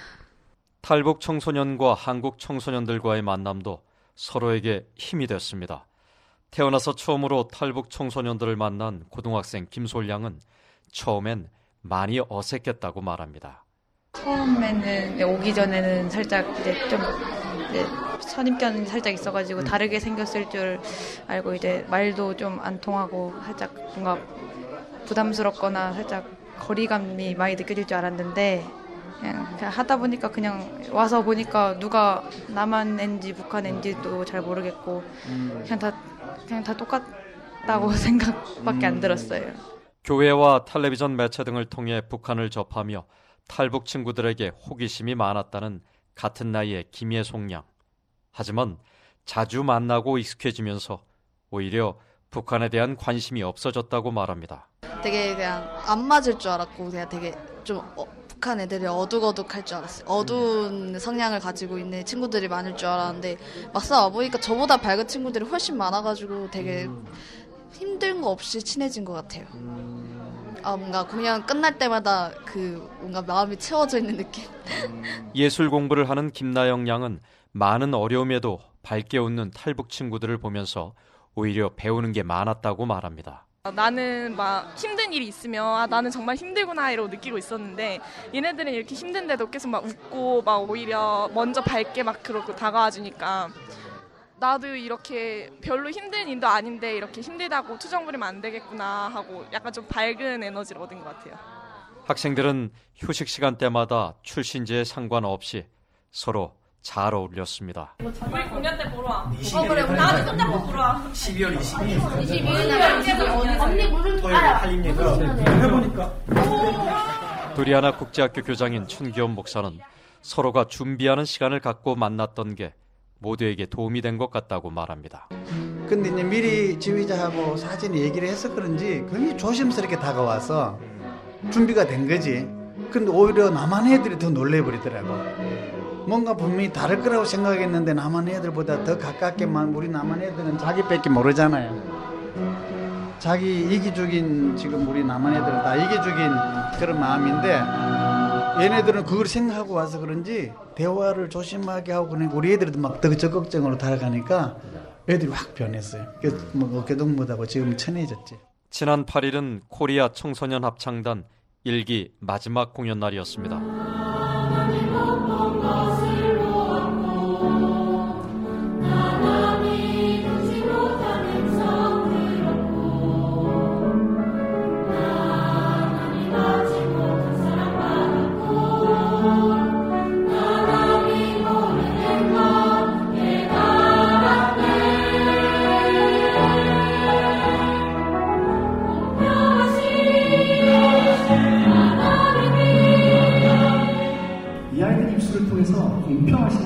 Speaker 1: 탈북 청소년과 한국 청소년들과의 만남도 서로에게 힘이 됐습니다. 태어나서 처음으로 탈북 청소년들을 만난 고등학생 김솔양은 처음엔 많이 어색했다고 말합니다.
Speaker 24: 처음에는 오기 전에는 살짝 이제 좀 이제 선입견이 살짝 있어가지고 다르게 생겼을 줄 알고 이제 말도 좀 안 통하고 살짝 뭔가 부담스럽거나 살짝 거리감이 많이 느껴질 줄 알았는데 그냥, 그냥 하다 보니까 그냥 와서 보니까 누가 남한 애인지 북한 애인지도 잘 모르겠고 그냥 다 그냥 다 똑같다고 생각밖에 안 들었어요.
Speaker 1: 교회와 텔레비전 매체 등을 통해 북한을 접하며 탈북 친구들에게 호기심이 많았다는 같은 나이의 김예송 양. 하지만 자주 만나고 익숙해지면서 오히려 북한에 대한 관심이 없어졌다고 말합니다.
Speaker 25: 되게 그냥 안 맞을 줄 알았고 그냥 되게 좀 어, 북한 애들이 어둑어둑할 줄 알았어요. 어두운 성향을 가지고 있는 친구들이 많을 줄 알았는데 막상 와보니까 저보다 밝은 친구들이 훨씬 많아가지고 되게 힘든 거 없이 친해진 것 같아요. 아, 뭔가 공연 끝날 때마다 그 뭔가 마음이 채워져 있는 느낌.
Speaker 1: 예술 공부를 하는 김나영 양은 많은 어려움에도 밝게 웃는 탈북 친구들을 보면서 오히려 배우는 게 많았다고 말합니다.
Speaker 26: 나는 막 힘든 일이 있으면 아, 나는 정말 힘들구나 이러고 느끼고 있었는데 얘네들은 이렇게 힘든데도 계속 막 웃고 막 오히려 먼저 밝게 막 그러고 다가와 주니까 나도 이렇게 별로 힘든 일도 아닌데 이렇게 힘들다고 투정 부리면 안 되겠구나 하고 약간 좀 밝은 에너지를 얻은 것 같아요.
Speaker 1: 학생들은 휴식 시간 때마다 출신지에 상관없이 서로 잘 어울렸습니다.
Speaker 26: 우리 공연 때 보러 와. 어 그래, 나한테 손잡고 보러 와.
Speaker 27: 십이월 이십이일.
Speaker 26: 이십이일 언니 물을
Speaker 27: 해보니까.
Speaker 1: 두리아나 국제학교 교장인 춘기원 목사는 서로가 준비하는 시간을 갖고 만났던 게 모두에게 도움이 된 것 같다고 말합니다.
Speaker 28: 근데 이제 미리 지휘자하고 사전에 얘기를 해서 그런지 굉장히 조심스럽게 다가와서 준비가 된 거지. 근데 오히려 남한 애들이 더 놀래버리더라고. 뭔가 분명히 다를 거라고 생각했는데 남한 애들보다 더 가깝게만. 우리 남한 애들은 자기밖에 모르잖아요. 자기 이기적인, 지금 우리 남한 애들은 다 이기적인 그런 마음인데 얘네들은 그걸 생각하고 와서 그런지 대화를 조심하게 하고 그러니까 우리 애들도 막 더 적극적으로 다가가니까 애들이 확 변했어요. 그래서 뭐 어깨동 못하고 지금 친해졌지.
Speaker 1: 지난 팔 일은 코리아 청소년 합창단 일 기 마지막 공연 날이었습니다.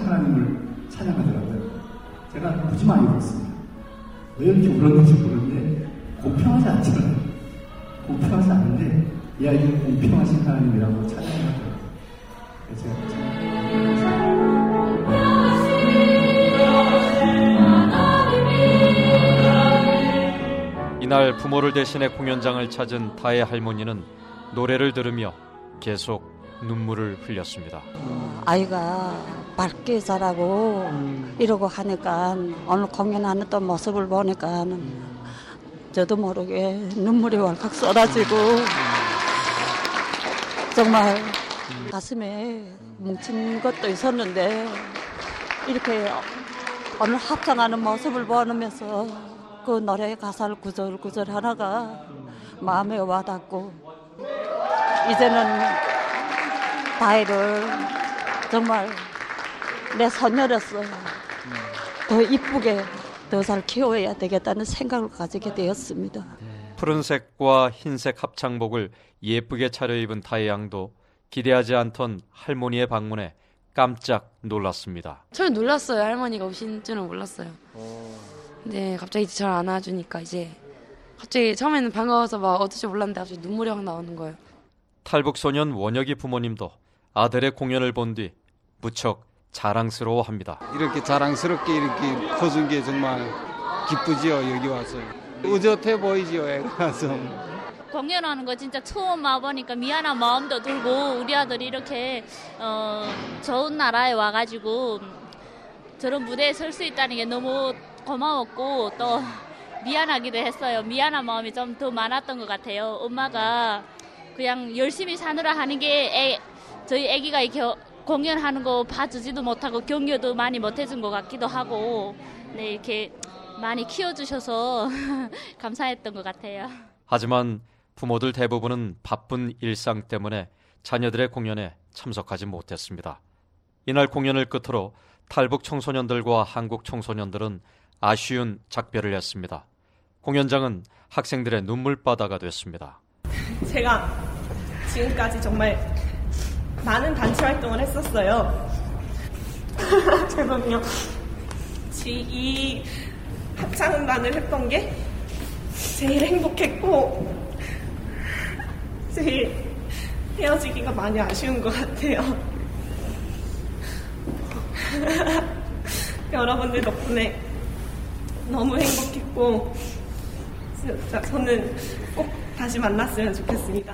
Speaker 3: 하나님을 찬양하더라고요. 제가 무지 많이 울었습니다. 왜 이렇게 울었는지 모르는데 공평하지 않잖아요. 공평하지 않은데 이 아이는 공평하신 하나님이라고 찬양하더라고요. 그래서 제가 참
Speaker 1: 이날 부모를 대신해 공연장을 찾은 다혜 할머니는 노래를 들으며 계속 눈물을 흘렸습니다.
Speaker 5: 아이가 밝게 자라고 이러고 하니까 오늘 공연하는 또 모습을 보니까 저도 모르게 눈물이 왈칵 쏟아지고 정말 가슴에 뭉친 것도 있었는데 이렇게 오늘 합창하는 모습을 보면서 그 노래 가사를 구절구절 하나가 마음에 와닿고 이제는 다혜를 정말 내 손녀로서 더 이쁘게 더 잘 키워야 되겠다는 생각을 가지게 되었습니다.
Speaker 1: 푸른색과 흰색 합창복을 예쁘게 차려입은 다혜 양도 기대하지 않던 할머니의 방문에 깜짝 놀랐습니다.
Speaker 23: 저는 놀랐어요. 할머니가 오신 줄은 몰랐어요. 근데 갑자기 잘 안아주니까 이제 갑자기 처음에는 반가워서 막 어쩔 줄 몰랐는데 갑자기 눈물이 확 나오는 거예요.
Speaker 1: 탈북소년 원혁이 부모님도 아들의 공연을 본 뒤 무척 자랑스러워합니다.
Speaker 6: 이렇게 자랑스럽게 이렇게 커준 게 정말 기쁘지요. 여기 와서 의젓해 보이지요. 애가서
Speaker 7: 공연하는 거 진짜 처음 와보니까 미안한 마음도 들고 우리 아들이 이렇게 어, 좋은 나라에 와가지고 저런 무대에 설 수 있다는 게 너무 고마웠고 또 미안하기도 했어요. 미안한 마음이 좀 더 많았던 것 같아요. 엄마가 그냥 열심히 사느라 하는 게 애, 저희 애기가 이렇게 공연하는 거 봐주지도 못하고 격려도 많이 못해준 것 같기도 하고 네, 이렇게 많이 키워주셔서 감사했던 것 같아요.
Speaker 1: 하지만 부모들 대부분은 바쁜 일상 때문에 자녀들의 공연에 참석하지 못했습니다. 이날 공연을 끝으로 탈북 청소년들과 한국 청소년들은 아쉬운 작별을 했습니다. 공연장은 학생들의 눈물바다가 됐습니다.
Speaker 8: 제가 지금까지 정말 많은 단체 활동을 했었어요. 죄송해요. 이 합창단을 했던 게 제일 행복했고 제일 헤어지기가 많이 아쉬운 것 같아요. 여러분들 덕분에 너무 행복했고 진짜 저는 꼭 다시 만났으면 좋겠습니다.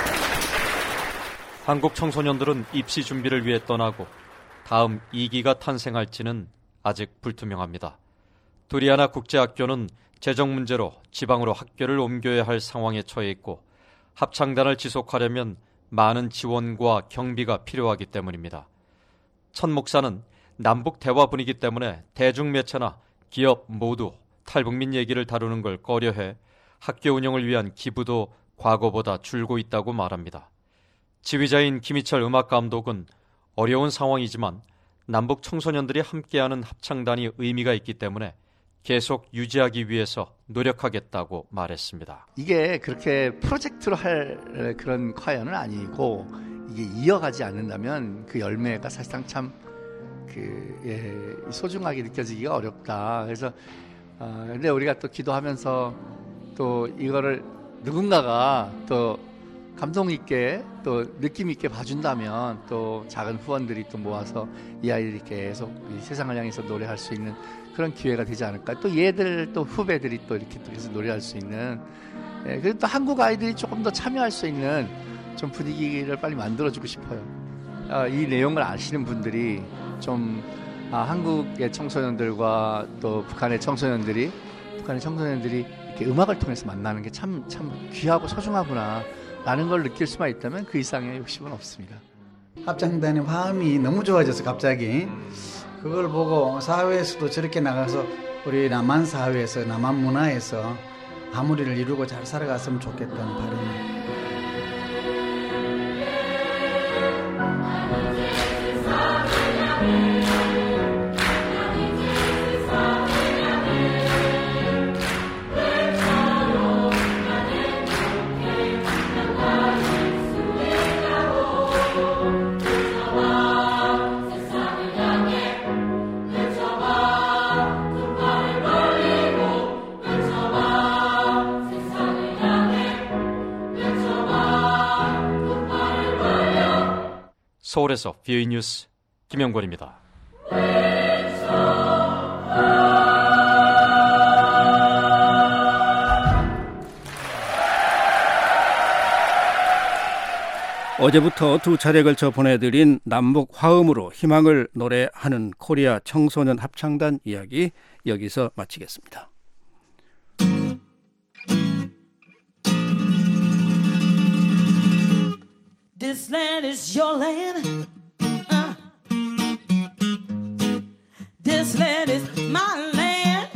Speaker 1: 한국 청소년들은 입시 준비를 위해 떠나고 다음 이 기가 탄생할지는 아직 불투명합니다. 두리아나 국제학교는 재정 문제로 지방으로 학교를 옮겨야 할 상황에 처해 있고 합창단을 지속하려면 많은 지원과 경비가 필요하기 때문입니다. 천 목사는 남북 대화 분위기 때문에 대중매체나 기업 모두 탈북민 얘기를 다루는 걸 꺼려해 학교 운영을 위한 기부도 과거보다 줄고 있다고 말합니다. 지휘자인 김희철 음악감독은 어려운 상황이지만 남북 청소년들이 함께하는 합창단이 의미가 있기 때문에 계속 유지하기 위해서 노력하겠다고 말했습니다.
Speaker 22: 이게 그렇게 프로젝트로 할 그런 콰이어는 아니고 이게 이어가지 않는다면 그 열매가 사실상 참 그, 예, 소중하게 느껴지기가 어렵다. 그래서 어, 근데 우리가 또 기도하면서 또 이거를 누군가가 또 감동 있게 또 느낌 있게 봐준다면 또 작은 후원들이 또 모아서 이 아이들이 계속 이 세상을 향해서 노래할 수 있는 그런 기회가 되지 않을까. 또 얘들 또 후배들이 또 이렇게 또 계속 노래할 수 있는 예, 그리고 또 한국 아이들이 조금 더 참여할 수 있는 좀 분위기를 빨리 만들어주고 싶어요. 어, 이 내용을 아시는 분들이 좀 아, 한국의 청소년들과 또 북한의 청소년들이 북한의 청소년들이 이렇게 음악을 통해서 만나는 게 참 참 귀하고 소중하구나 라는 걸 느낄 수만 있다면 그 이상의 욕심은 없습니다.
Speaker 28: 합창단의 화음이 너무 좋아져서 갑자기 그걸 보고 사회에서도 저렇게 나가서 우리 남한 사회에서 남한 문화에서 마무리를 이루고 잘 살아갔으면 좋겠다는 바람이.
Speaker 1: 서울에서 비오이 뉴스 김영권입니다.
Speaker 4: 어제부터 두 차례 걸쳐 보내드린 남북 화음으로 희망을 노래하는 코리아 청소년 합창단 이야기 여기서 마치겠습니다.
Speaker 2: This land is your land. Uh. This land is my land.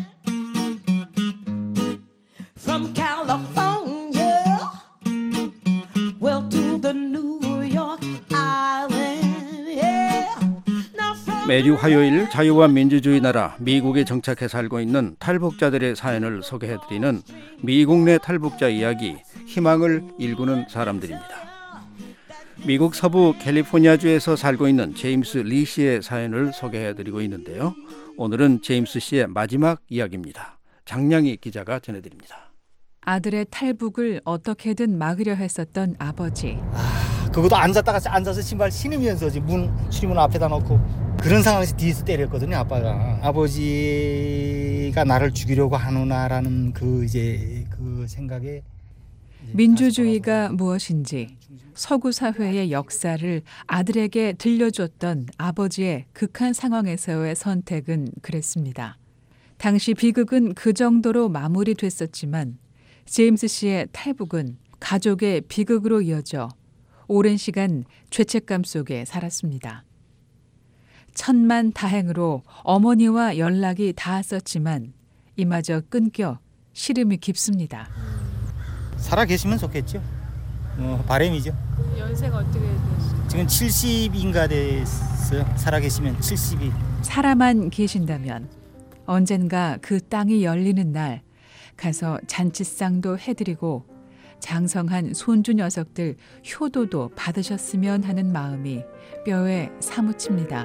Speaker 2: From California, well to the New York Island. Yeah. Now from
Speaker 4: 매주 화요일 자유와 민주주의 나라 미국에 정착해 살고 있는 탈북자들의 사연을 소개해드리는 미국 내 탈북자 이야기, 희망을 일구는 사람들입니다. 미국 서부 캘리포니아주에서 살고 있는 제임스 리 씨의 사연을 소개해드리고 있는데요. 오늘은 제임스 씨의 마지막 이야기입니다. 장량희 기자가 전해드립니다.
Speaker 9: 아들의 탈북을 어떻게든 막으려 했었던 아버지.
Speaker 10: 아, 그것도 앉았다가 앉아서 신발 신으면서 문 출입문 앞에다 놓고 그런 상황에서 뒤에서 때렸거든요. 아빠가. 아버지가 나를 죽이려고 하누나라는 그 이제 그 생각에
Speaker 9: 민주주의가 무엇인지 서구 사회의 역사를 아들에게 들려줬던 아버지의 극한 상황에서의 선택은 그랬습니다. 당시 비극은 그 정도로 마무리됐었지만 제임스 씨의 탈북은 가족의 비극으로 이어져 오랜 시간 죄책감 속에 살았습니다. 천만 다행으로 어머니와 연락이 닿았었지만 이마저 끊겨 시름이 깊습니다.
Speaker 10: 살아 계시면 좋겠죠. 어, 바람이죠.
Speaker 9: 연세가 어떻게 되시죠?
Speaker 10: 지금 칠십인가 됐어요. 살아 계시면 칠십이.
Speaker 9: 살아만 계신다면 언젠가 그 땅이 열리는 날 가서 잔치상도 해드리고 장성한 손주 녀석들 효도도 받으셨으면 하는 마음이 뼈에 사무칩니다.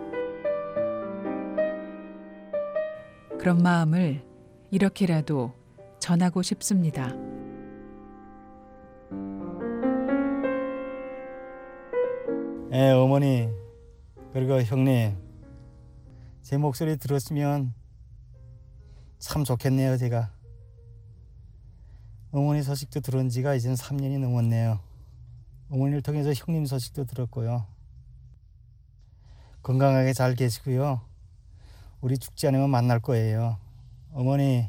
Speaker 9: 그런 마음을 이렇게라도 전하고 싶습니다.
Speaker 10: 예, 어머니 그리고 형님 제 목소리 들었으면 참 좋겠네요. 제가 어머니 소식도 들은 지가 이젠 삼 년이 넘었네요. 어머니를 통해서 형님 소식도 들었고요. 건강하게 잘 계시고요. 우리 죽지 않으면 만날 거예요. 어머니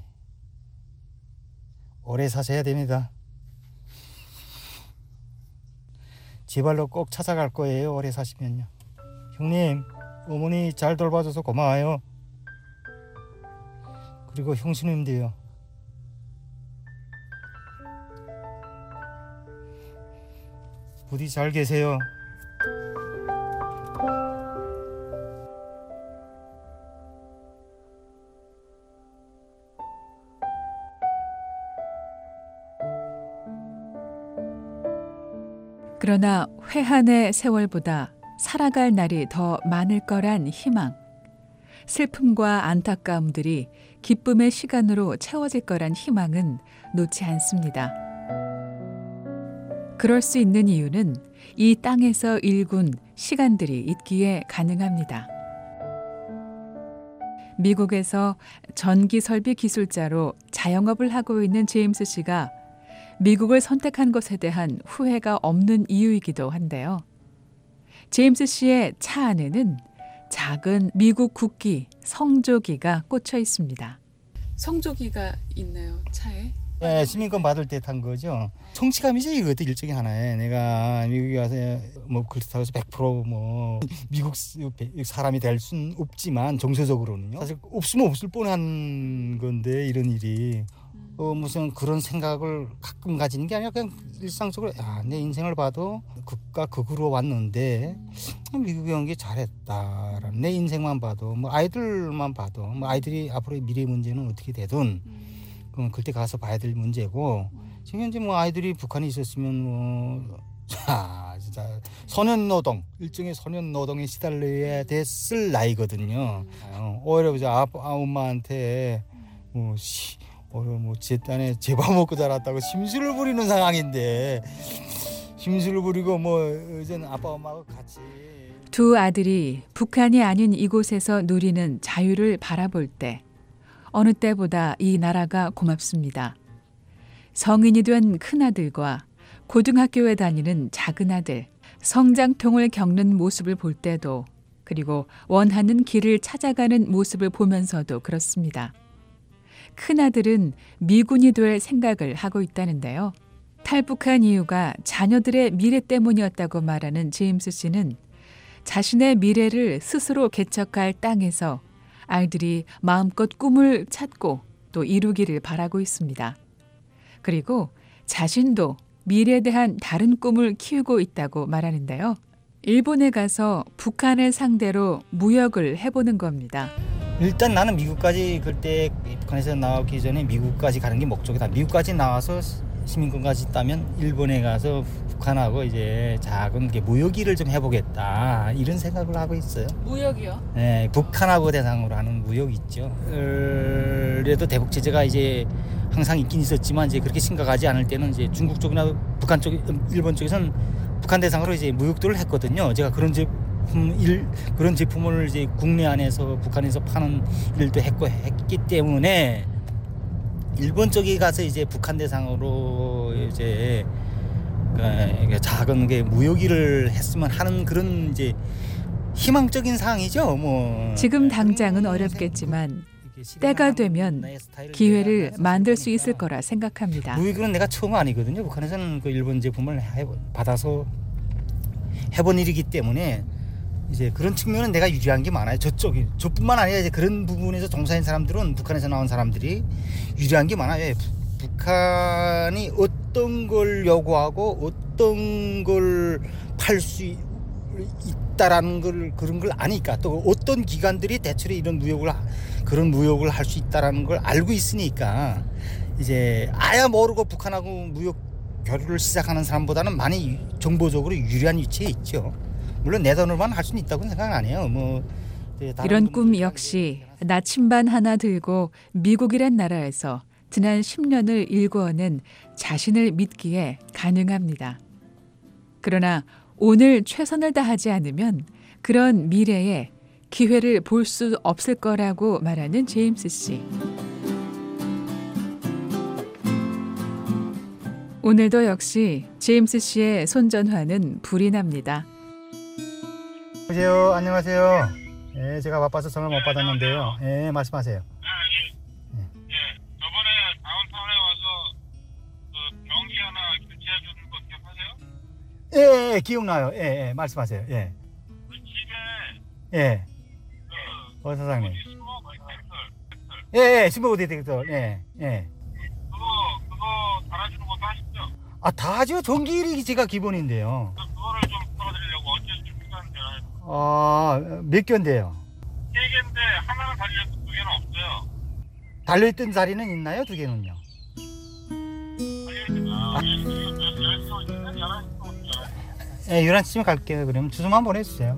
Speaker 10: 오래 사셔야 됩니다. 제발로 꼭 찾아갈 거예요. 오래 사시면요. 형님, 어머니 잘 돌봐줘서 고마워요. 그리고 형수님도요. 부디 잘 계세요.
Speaker 9: 그러나 회한의 세월보다 살아갈 날이 더 많을 거란 희망, 슬픔과 안타까움들이 기쁨의 시간으로 채워질 거란 희망은 놓지 않습니다. 그럴 수 있는 이유는 이 땅에서 일군 시간들이 있기에 가능합니다. 미국에서 전기 설비 기술자로 자영업을 하고 있는 제임스 씨가 미국을 선택한 것에 대한 후회가 없는 이유이기도 한데요. 제임스 씨의 차 안에는 작은 미국 국기 성조기가 꽂혀 있습니다. 성조기가 있나요, 차에?
Speaker 10: 네, 시민권 받을 때 탄 거죠. 성취감이죠, 이것도 일종의 하나에. 내가 미국에 가서 뭐 그렇다고 해서 백 퍼센트 뭐 미국 사람이 될 수는 없지만 정서적으로는요. 사실 없으면 없을 뻔한 건데 이런 일이. 어, 무슨 그런 생각을 가끔 가지는 게 아니라 그냥 일상적으로 야, 내 인생을 봐도 극과 극으로 왔는데 미국에 온 게 잘했다라는 내 인생만 봐도 뭐 아이들만 봐도 뭐 아이들이 앞으로의 미래 문제는 어떻게 되든 그럼 그때 가서 봐야 될 문제고 지금 현재 뭐 아이들이 북한에 있었으면 뭐 자, 진짜 소년 노동 일종의 소년 노동에 시달려야 됐을 나이거든요. 어, 오히려 이제 아빠 엄마한테 뭐 시, 오히려 뭐 제 딴에 제 밥 먹고 자랐다고 심술을 부리는 상황인데 심술을 부리고 뭐 이제는 아빠 엄마하고 같이.
Speaker 9: 두 아들이 북한이 아닌 이곳에서 누리는 자유를 바라볼 때 어느 때보다 이 나라가 고맙습니다. 성인이 된 큰아들과 고등학교에 다니는 작은아들, 성장통을 겪는 모습을 볼 때도 그리고 원하는 길을 찾아가는 모습을 보면서도 그렇습니다. 큰아들은 미군이 될 생각을 하고 있다는데요. 탈북한 이유가 자녀들의 미래 때문이었다고 말하는 제임스 씨는 자신의 미래를 스스로 개척할 땅에서 아이들이 마음껏 꿈을 찾고 또 이루기를 바라고 있습니다. 그리고 자신도 미래에 대한 다른 꿈을 키우고 있다고 말하는데요. 일본에 가서 북한을 상대로 무역을 해보는 겁니다.
Speaker 10: 일단 나는 미국까지 그때 북한에서 나오기 전에 미국까지 가는 게 목적이다. 미국까지 나와서 시민권까지 따면 일본에 가서 북한하고 이제 작은 게 무역일을 좀 해보겠다 이런 생각을 하고 있어요.
Speaker 9: 무역이요?
Speaker 10: 네, 북한하고 대상으로 하는 무역 있죠. 그래도 대북 제재가 이제 항상 있긴 있었지만 이제 그렇게 심각하지 않을 때는 이제 중국 쪽이나 북한 쪽, 일본 쪽에서는 북한 대상으로 이제 무역도를 했거든요. 제가 그런 제품 일 그런 제품을 이제 국내 안에서 북한에서 파는 일도 했고 했기 때문에. 일본 쪽에 가서 이제 북한 대상으로 이제 작은 게 무역일을 했으면 하는 그런 이제 희망적인 사항이죠. 뭐
Speaker 9: 지금 당장은 어렵겠지만 때가 되면 기회를 만들 수 있을 거라 생각합니다.
Speaker 10: 무역일은 내가 처음 아니거든요. 북한에서는 그 일본 제품을 해, 받아서 해본 일이기 때문에 이제 그런 측면은 내가 유리한 게 많아요. 저쪽이 저뿐만 아니라 이제 그런 부분에서 종사인 사람들은 북한에서 나온 사람들이 유리한 게 많아요. 북한이 어떤 걸 요구하고 어떤 걸 팔 수 있다라는 걸 그런 걸 아니까 또 어떤 기관들이 대체로 이런 무역을 그런 무역을 할 수 있다라는 걸 알고 있으니까 이제 아야 모르고 북한하고 무역 교류를 시작하는 사람보다는 많이 정보적으로 유리한 위치에 있죠. 물론 내 돈으로만 할 수는 있다고는 생각 안 해요. 뭐
Speaker 9: 이런 꿈 역시 나침반 하나 들고 미국이란 나라에서 지난 십 년을 일궈낸 자신을 믿기에 가능합니다. 그러나 오늘 최선을 다하지 않으면 그런 미래에 기회를 볼 수 없을 거라고 말하는 제임스 씨. 오늘도 역시 제임스 씨의 손전화는 불이 납니다.
Speaker 10: 여보세요. 안녕하세요. 예, 제가 바빠서 전화 못 받았는데요. 예, 말씀하세요.
Speaker 11: 예. 예. 저번에 다운타운에 와서 그 변기 하나 교체해 주는 거 기억하세요?
Speaker 10: 예, 예, 기억나요. 예, 예, 말씀하세요. 예.
Speaker 11: 그 집에
Speaker 10: 예.
Speaker 11: 그
Speaker 10: 어, 사장님.
Speaker 11: 스모크 디텍터.
Speaker 10: 예, 예, 스모크 디텍터. 예, 예.
Speaker 11: 그거 그거 달아주는 것도 하시죠?
Speaker 10: 아, 다 하죠. 전기일이 제가 기본인데요.
Speaker 11: 그거를 좀 풀어드리려고 언제쯤 시간 되나요?
Speaker 10: 아, 몇 개인데요?
Speaker 11: 세 개인데 하나는 달려있고 두 개는 없어요.
Speaker 10: 달려있던 자리는 있나요? 두 개는요?
Speaker 11: 아,
Speaker 10: 예, 열한 시쯤 갈게요. 그러면 주소만 보내주세요.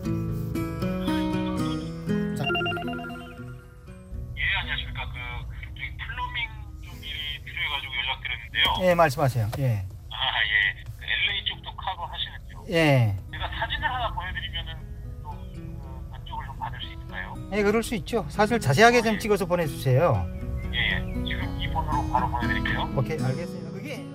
Speaker 11: 예, 안녕하십니까. 그 저기 플러밍 좀 일이 필요해가지고 연락드렸는데요.
Speaker 10: 예, 말씀하세요. 예.
Speaker 11: 아, 예. 그 엘에이 쪽도 커버 하시는데요.
Speaker 10: 예.
Speaker 11: 제가 사진을 하나 보여드리면은 좀 안쪽을 좀 받을 수 있을까요?
Speaker 10: 예, 그럴 수 있죠. 사실 자세하게 좀 찍어서 보내주세요.
Speaker 11: 예, 예. 지금 이 번호로 바로 보내드릴게요.
Speaker 10: 오케이, 알겠습니다. 그게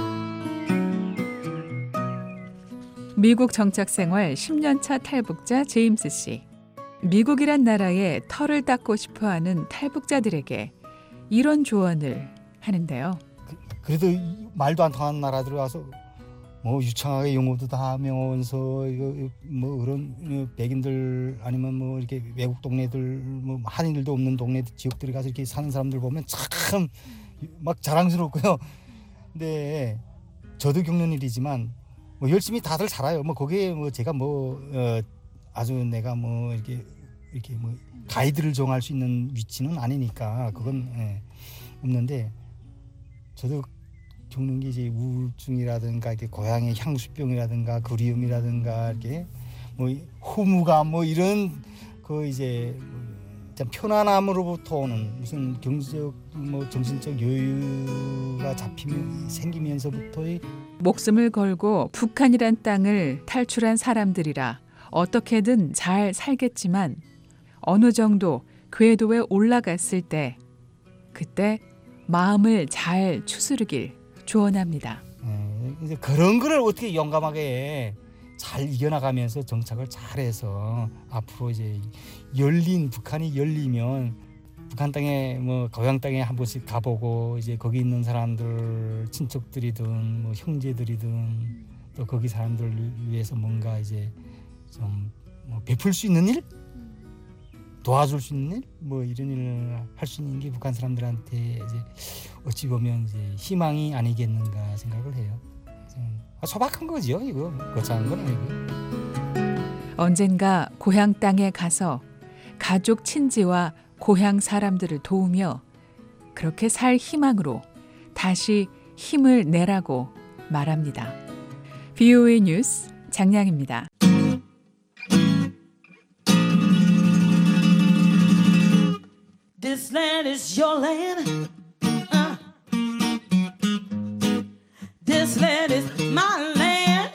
Speaker 9: 미국 정착 생활 십 년 차 탈북자 제임스 씨. 미국이란 나라에 털을 닦고 싶어하는 탈북자들에게 이런 조언을 하는데요.
Speaker 10: 그래도 말도 안 통하는 나라들 와서 뭐 유창하게 용어도 다 하면서 이거 뭐 그런 백인들 아니면 뭐 이렇게 외국 동네들 뭐 한인들도 없는 동네 지역들에 가서 이렇게 사는 사람들 보면 참 막 자랑스럽고요. 근데 저도 겪는 일이지만 뭐 열심히 다들 살아요. 뭐 거기에 뭐 제가 뭐 어 아주 내가 뭐 이렇게 이렇게 뭐 가이드를 정할 수 있는 위치는 아니니까 그건 예, 없는데 저도 겪는 게 이제 우울증이라든가 이렇게 고향의 향수병이라든가 그리움이라든가 이렇게 뭐 허무감 뭐 이런 그 이제 일단 편안함으로부터 오는 무슨 경제적 뭐 정신적 여유가 잡히면 생기면서부터의
Speaker 9: 목숨을 걸고 북한이란 땅을 탈출한 사람들이라 어떻게든 잘 살겠지만 어느 정도 궤도에 올라갔을 때 그때 마음을 잘 추스르길 조언합니다.
Speaker 10: 네, 이제 그런 거를 어떻게 용감하게 잘 이겨나가면서 정착을 잘해서 앞으로 이제 열린 북한이 열리면 북한 땅에 뭐 고향 땅에 한 번씩 가보고 이제 거기 있는 사람들 친척들이든 뭐 형제들이든 또 거기 사람들을 위해서 뭔가 이제 좀 뭐 베풀 수 있는 일, 도와줄 수 있는 일, 뭐 이런 일을 할 수 있는 게 북한 사람들한테 이제 어찌 보면 이제 희망이 아니겠는가 생각을 해요. 소박한 거죠, 이거. 거창한 건 아니고.
Speaker 9: 언젠가 고향 땅에 가서 가족 친지와 고향 사람들을 도우며 그렇게 살 희망으로 다시 힘을 내라고 말합니다. 비오에이 뉴스 장량입니다.
Speaker 2: This land is your land. Uh. This land is my land.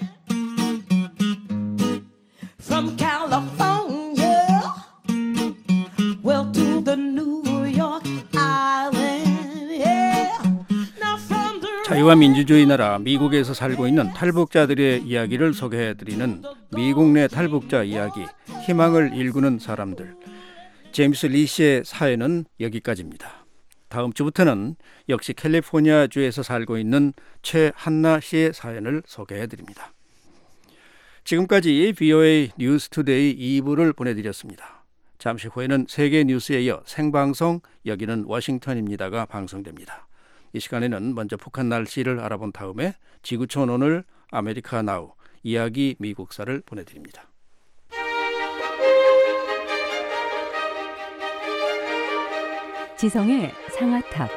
Speaker 2: From California, well to the New York Island. Yeah. Now from the
Speaker 4: 자유와 민주주의 나라 미국에서 살고 있는 탈북자들의 이야기를 소개해드리는 미국 내 탈북자 이야기, 희망을 일구는 사람들. 제임스 리 씨의 사연은 여기까지입니다. 다음 주부터는 역시 캘리포니아주에서 살고 있는 최한나 씨의 사연을 소개해드립니다. 지금까지 비오에이 뉴스투데이 이 부를 보내드렸습니다. 잠시 후에는 세계 뉴스에 이어 생방송 여기는 워싱턴입니다가 방송됩니다. 이 시간에는 먼저 북한 날씨를 알아본 다음에 지구촌 오늘 아메리카 나우 이야기 미국사를 보내드립니다.
Speaker 12: 지성의 상아탑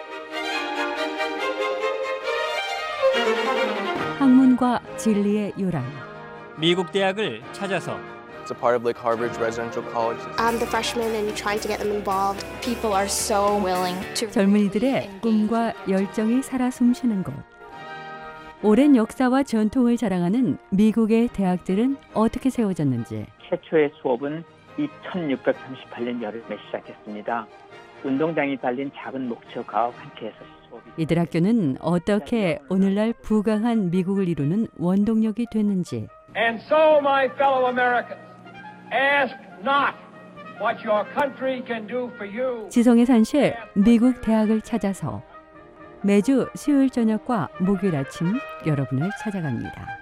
Speaker 12: 학문과 진리의 요람
Speaker 13: 미국 대학을 찾아서
Speaker 14: It's a part of like Harvard's residential college.
Speaker 15: I'm the freshman and trying to get them involved. People are so willing to.
Speaker 12: 젊은이들의 꿈과 열정이 살아 숨쉬는 곳. 오랜 역사와 전통을 자랑하는 미국의 대학들은 어떻게 세워졌는지.
Speaker 16: 최초의 수업은 천육백삼십팔 년 여름에 시작했습니다. 운동장이 달린 작은 목초가 한 채에서 수업이.
Speaker 12: 이들 학교는 어떻게 오늘날 부강한 미국을 이루는 원동력이 됐는지.
Speaker 17: And so, my fellow Americans, ask not what your country can do for you.
Speaker 12: 지성의 산실 미국 대학을 찾아서 매주 수요일 저녁과 목요일 아침 여러분을 찾아갑니다.